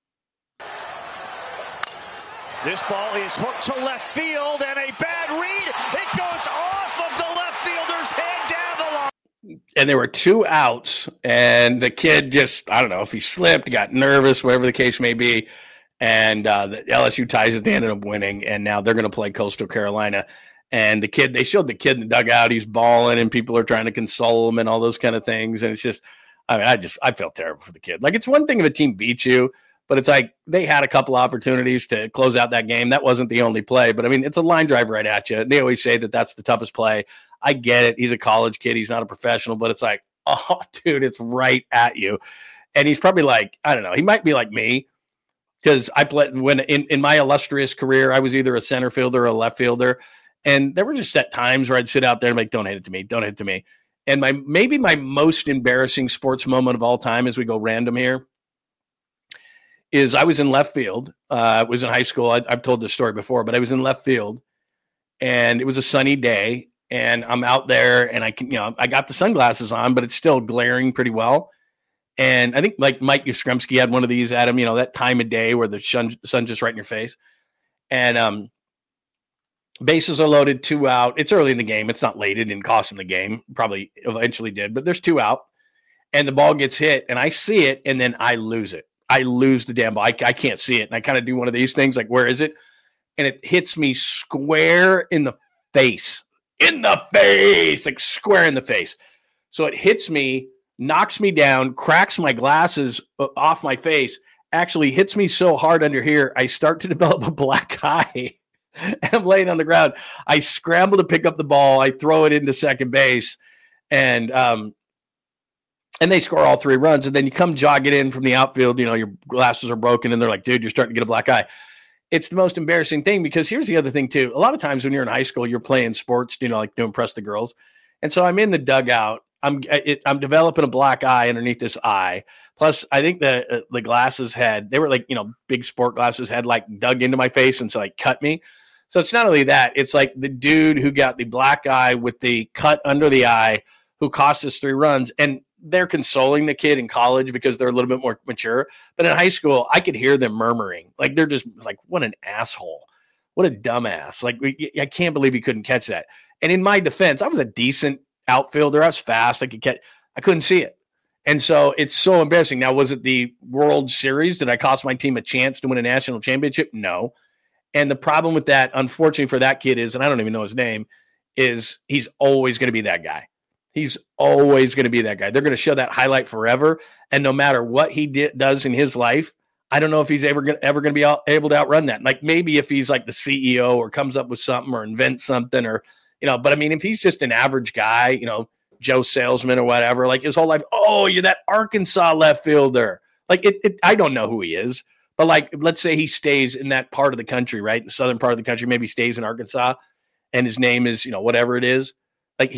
This ball is hooked to left field, and a bad read. It goes off of the left fielder's head, Davalon. And there were 2 outs, and the kid just, I don't know if he slipped, got nervous, whatever the case may be. And the LSU ties it, they ended up winning, and now they're going to play Coastal Carolina. And the kid, they showed the kid in the dugout, he's bawling, and people are trying to console him and all those kind of things. And it's just, I mean, I felt terrible for the kid. Like, it's one thing if a team beats you, but it's like they had a couple opportunities to close out that game. That wasn't the only play. But, I mean, it's a line drive right at you. They always say that that's the toughest play. I get it. He's a college kid. He's not a professional. But it's like, oh, dude, it's right at you. And he's probably like, I don't know. He might be like me because I played when in my illustrious career, I was either a center fielder or a left fielder. And there were just at times where I'd sit out there and be like, don't hit it to me. Don't hit it to me. And maybe my most embarrassing sports moment of all time, as we go random here, is I was in left field. I was in high school. I've told this story before, but I was in left field, and it was a sunny day, and I'm out there, and I got the sunglasses on, but it's still glaring pretty well. And I think like Mike Yastrzemski had one of these, Adam, that time of day where the sun just right in your face. And bases are loaded, 2 out. It's early in the game. It's not late. It didn't cost him the game. Probably eventually did, but there's 2 out, and the ball gets hit, and I see it, and then I lose it. I lose the damn ball. I can't see it. And I kind of do one of these things like, where is it? And it hits me square in the face. Like square in the face. So it hits me, knocks me down, cracks my glasses off my face, actually hits me so hard under here, I start to develop a black eye. And I'm laying on the ground. I scramble to pick up the ball. I throw it into second base. And they score all 3 runs, and then you come jogging in from the outfield, your glasses are broken, and they're like, dude, you're starting to get a black eye. It's the most embarrassing thing because here's the other thing, too. A lot of times when you're in high school, you're playing sports, like to impress the girls. And so I'm in the dugout. I'm developing a black eye underneath this eye. Plus, I think the glasses they were like, big sport glasses had like dug into my face and so like cut me. So it's not only that, it's like the dude who got the black eye with the cut under the eye who cost us 3 runs. And they're consoling the kid in college because they're a little bit more mature. But in high school, I could hear them murmuring. Like, they're just like, what an asshole. What a dumbass. Like, I can't believe he couldn't catch that. And in my defense, I was a decent outfielder. I was fast. I couldn't see it. And so it's so embarrassing. Now, was it the World Series? Did I cost my team a chance to win a national championship? No. And the problem with that, unfortunately for that kid is, and I don't even know his name, is he's always going to be that guy. He's always going to be that guy. They're going to show that highlight forever. And no matter what he does in his life, I don't know if he's ever going to be able to outrun that. Like maybe if he's like the CEO or comes up with something or invents something or, but I mean, if he's just an average guy, Joe Salesman or whatever, like his whole life, oh, you're that Arkansas left fielder. Like I don't know who he is, but like, let's say he stays in that part of the country, right? The southern part of the country, maybe stays in Arkansas and his name is, whatever it is. Like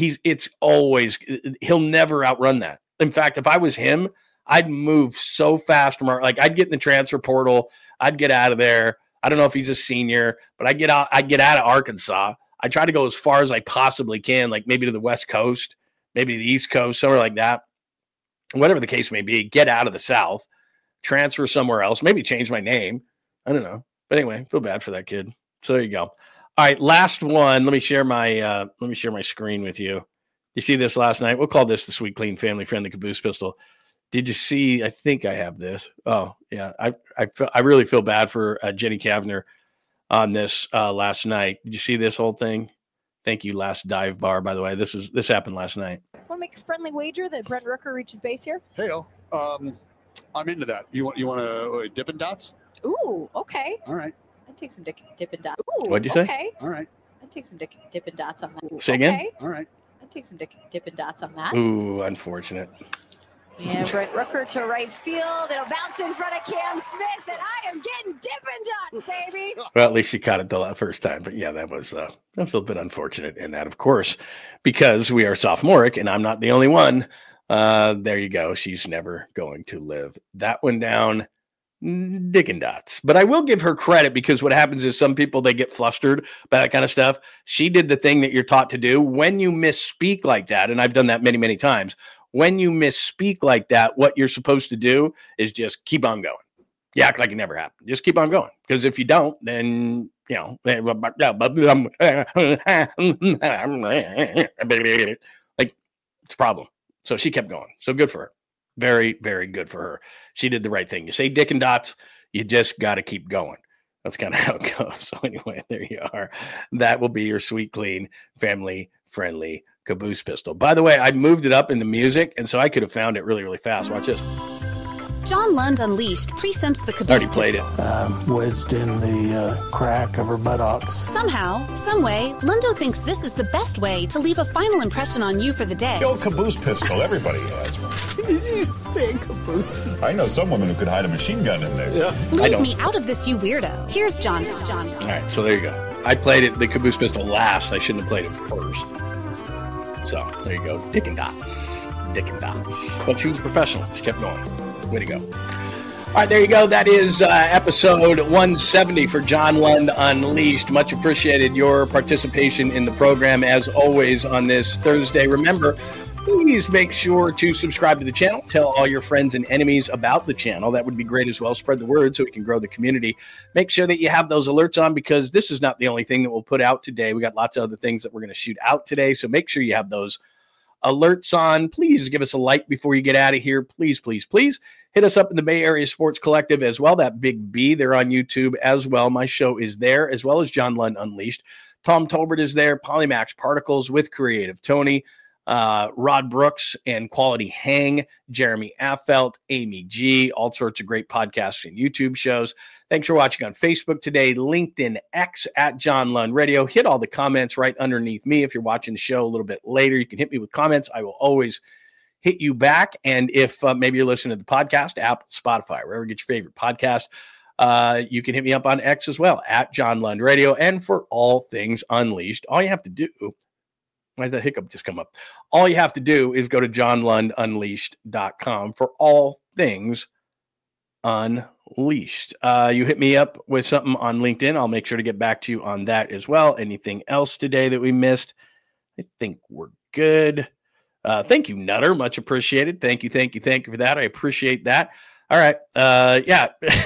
he'll never outrun that. In fact, if I was him, I'd move so fast. Like I'd get in the transfer portal. I'd get out of there. I don't know if he's a senior, but I'd get out of Arkansas. I try to go as far as I possibly can, like maybe to the West Coast, maybe to the East Coast, somewhere like that. Whatever the case may be, get out of the South, transfer somewhere else, maybe change my name. I don't know. But anyway, feel bad for that kid. So there you go. All right, last one. Let me share my screen with you. You see this last night? We'll call this the Sweet Clean Family Friendly Caboose Pistol. Did you see? I think I have this. Oh yeah, I really feel bad for Jenny Kavner on this last night. Did you see this whole thing? Thank you, Last Dive Bar. By the way, this happened last night. Want to make a friendly wager that Brent Rooker reaches base here? Hey, I'm into that. You want to Dippin' Dots? Ooh, okay. All right. I'd take some Dippin' Dots. Ooh, What'd you say? Okay. All right. I'd I'd take some Dippin' Dots on that. Say again? Okay. All right. I'd take some Dippin' Dots on that. Ooh, unfortunate. And Brent Rooker to right field. It'll bounce in front of Cam Smith, and I am getting Dippin' Dots, baby. Well, at least she caught it the first time. But yeah, that was a little bit unfortunate in that, of course, because we are sophomoric and I'm not the only one. There you go. She's never going to live that one down. Dippin' Dots. But I will give her credit, because what happens is some people, they get flustered by that kind of stuff. She did the thing that you're taught to do when you misspeak like that. And I've done that many, many times. When you misspeak like that, what you're supposed to do is just keep on going. You act like it never happened. Just keep on going. Because if you don't, then, you know, like, it's a problem. So she kept going. So good for her. Very, very good for her. She did the right thing. You say Dippin' Dots, you just got to keep going. That's kind of how it goes. So anyway, there you are. That will be your sweet, clean, family-friendly Caboose pistol. By the way, I moved it up in the music, and so I could have found it really, really fast. Watch this. John Lund Unleashed presents the Caboose Already played pistol. Wedged in the crack of her buttocks. Somehow, someway, Lundo thinks this is the best way to leave a final impression on you for the day. The old Caboose pistol, everybody has one. Did you say Caboose? I know some women who could hide a machine gun in there. Yeah. Leave me out of this, you weirdo. Here's John. All right, so there you go. I played it, the Caboose pistol, last. I shouldn't have played it first. So there you go. Dippin' Dots. But she was a professional. She kept going. Way to go. All right, there you go. That is episode 170 for John Lund Unleashed. Much appreciated your participation in the program, as always, on this Thursday. Remember, please make sure to subscribe to the channel. Tell all your friends and enemies about the channel. That would be great as well. Spread the word so we can grow the community. Make sure that you have those alerts on, because this is not the only thing that we'll put out today. We got lots of other things that we're going to shoot out today. So make sure you have those alerts on. Please give us a like before you get out of here. Please, please, please. Hit us up in the Bay Area Sports Collective as well. That Big B, they're on YouTube as well. My show is there, as well as John Lund Unleashed. Tom Tolbert is there. Polymax Particles with Creative Tony. Rod Brooks and Quality Hang, Jeremy Affelt, Amy G, all sorts of great podcasts and YouTube shows. Thanks for watching on Facebook today, LinkedIn, X at John Lund Radio. Hit all the comments right underneath me. If you're watching the show a little bit later, you can hit me with comments. I will always hit you back. And if maybe you're listening to the podcast, Apple, Spotify, wherever you get your favorite podcast, you can hit me up on X as well, at John Lund Radio. And for all things Unleashed, all you have to do, why does that hiccup just come up? All you have to do is go to johnlundunleashed.com for all things Unleashed. You hit me up with something on LinkedIn. I'll make sure to get back to you on that as well. Anything else today that we missed? I think we're good. Thank you, Nutter. Much appreciated. Thank you for that. I appreciate that. All right. Yeah.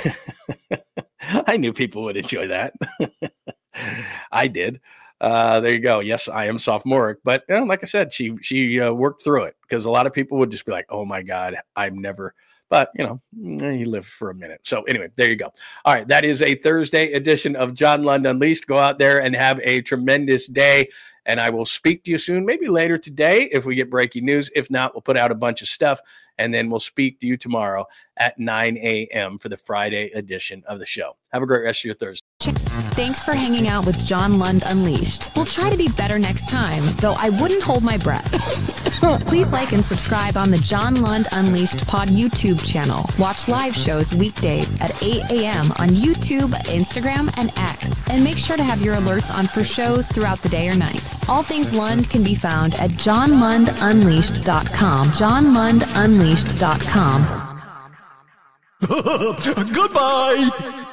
I knew people would enjoy that. I did. There you go. Yes, I am sophomoric, but you know, like I said, she worked through it, because a lot of people would just be like, oh my God, I'm never, but you know, you live for a minute. So anyway, there you go. All right. That is a Thursday edition of John Lund Unleashed. Go out there and have a tremendous day. And I will speak to you soon, maybe later today if we get breaking news. If not, we'll put out a bunch of stuff, and then we'll speak to you tomorrow at 9 a.m. for the Friday edition of the show. Have a great rest of your Thursday. Thanks for hanging out with John Lund Unleashed. We'll try to be better next time, though I wouldn't hold my breath. Please like and subscribe on the John Lund Unleashed Pod YouTube channel. Watch live shows weekdays at 8 a.m. on YouTube, Instagram, and X. And make sure to have your alerts on for shows throughout the day or night. All things Lund can be found at johnlundunleashed.com. johnlundunleashed.com. Goodbye!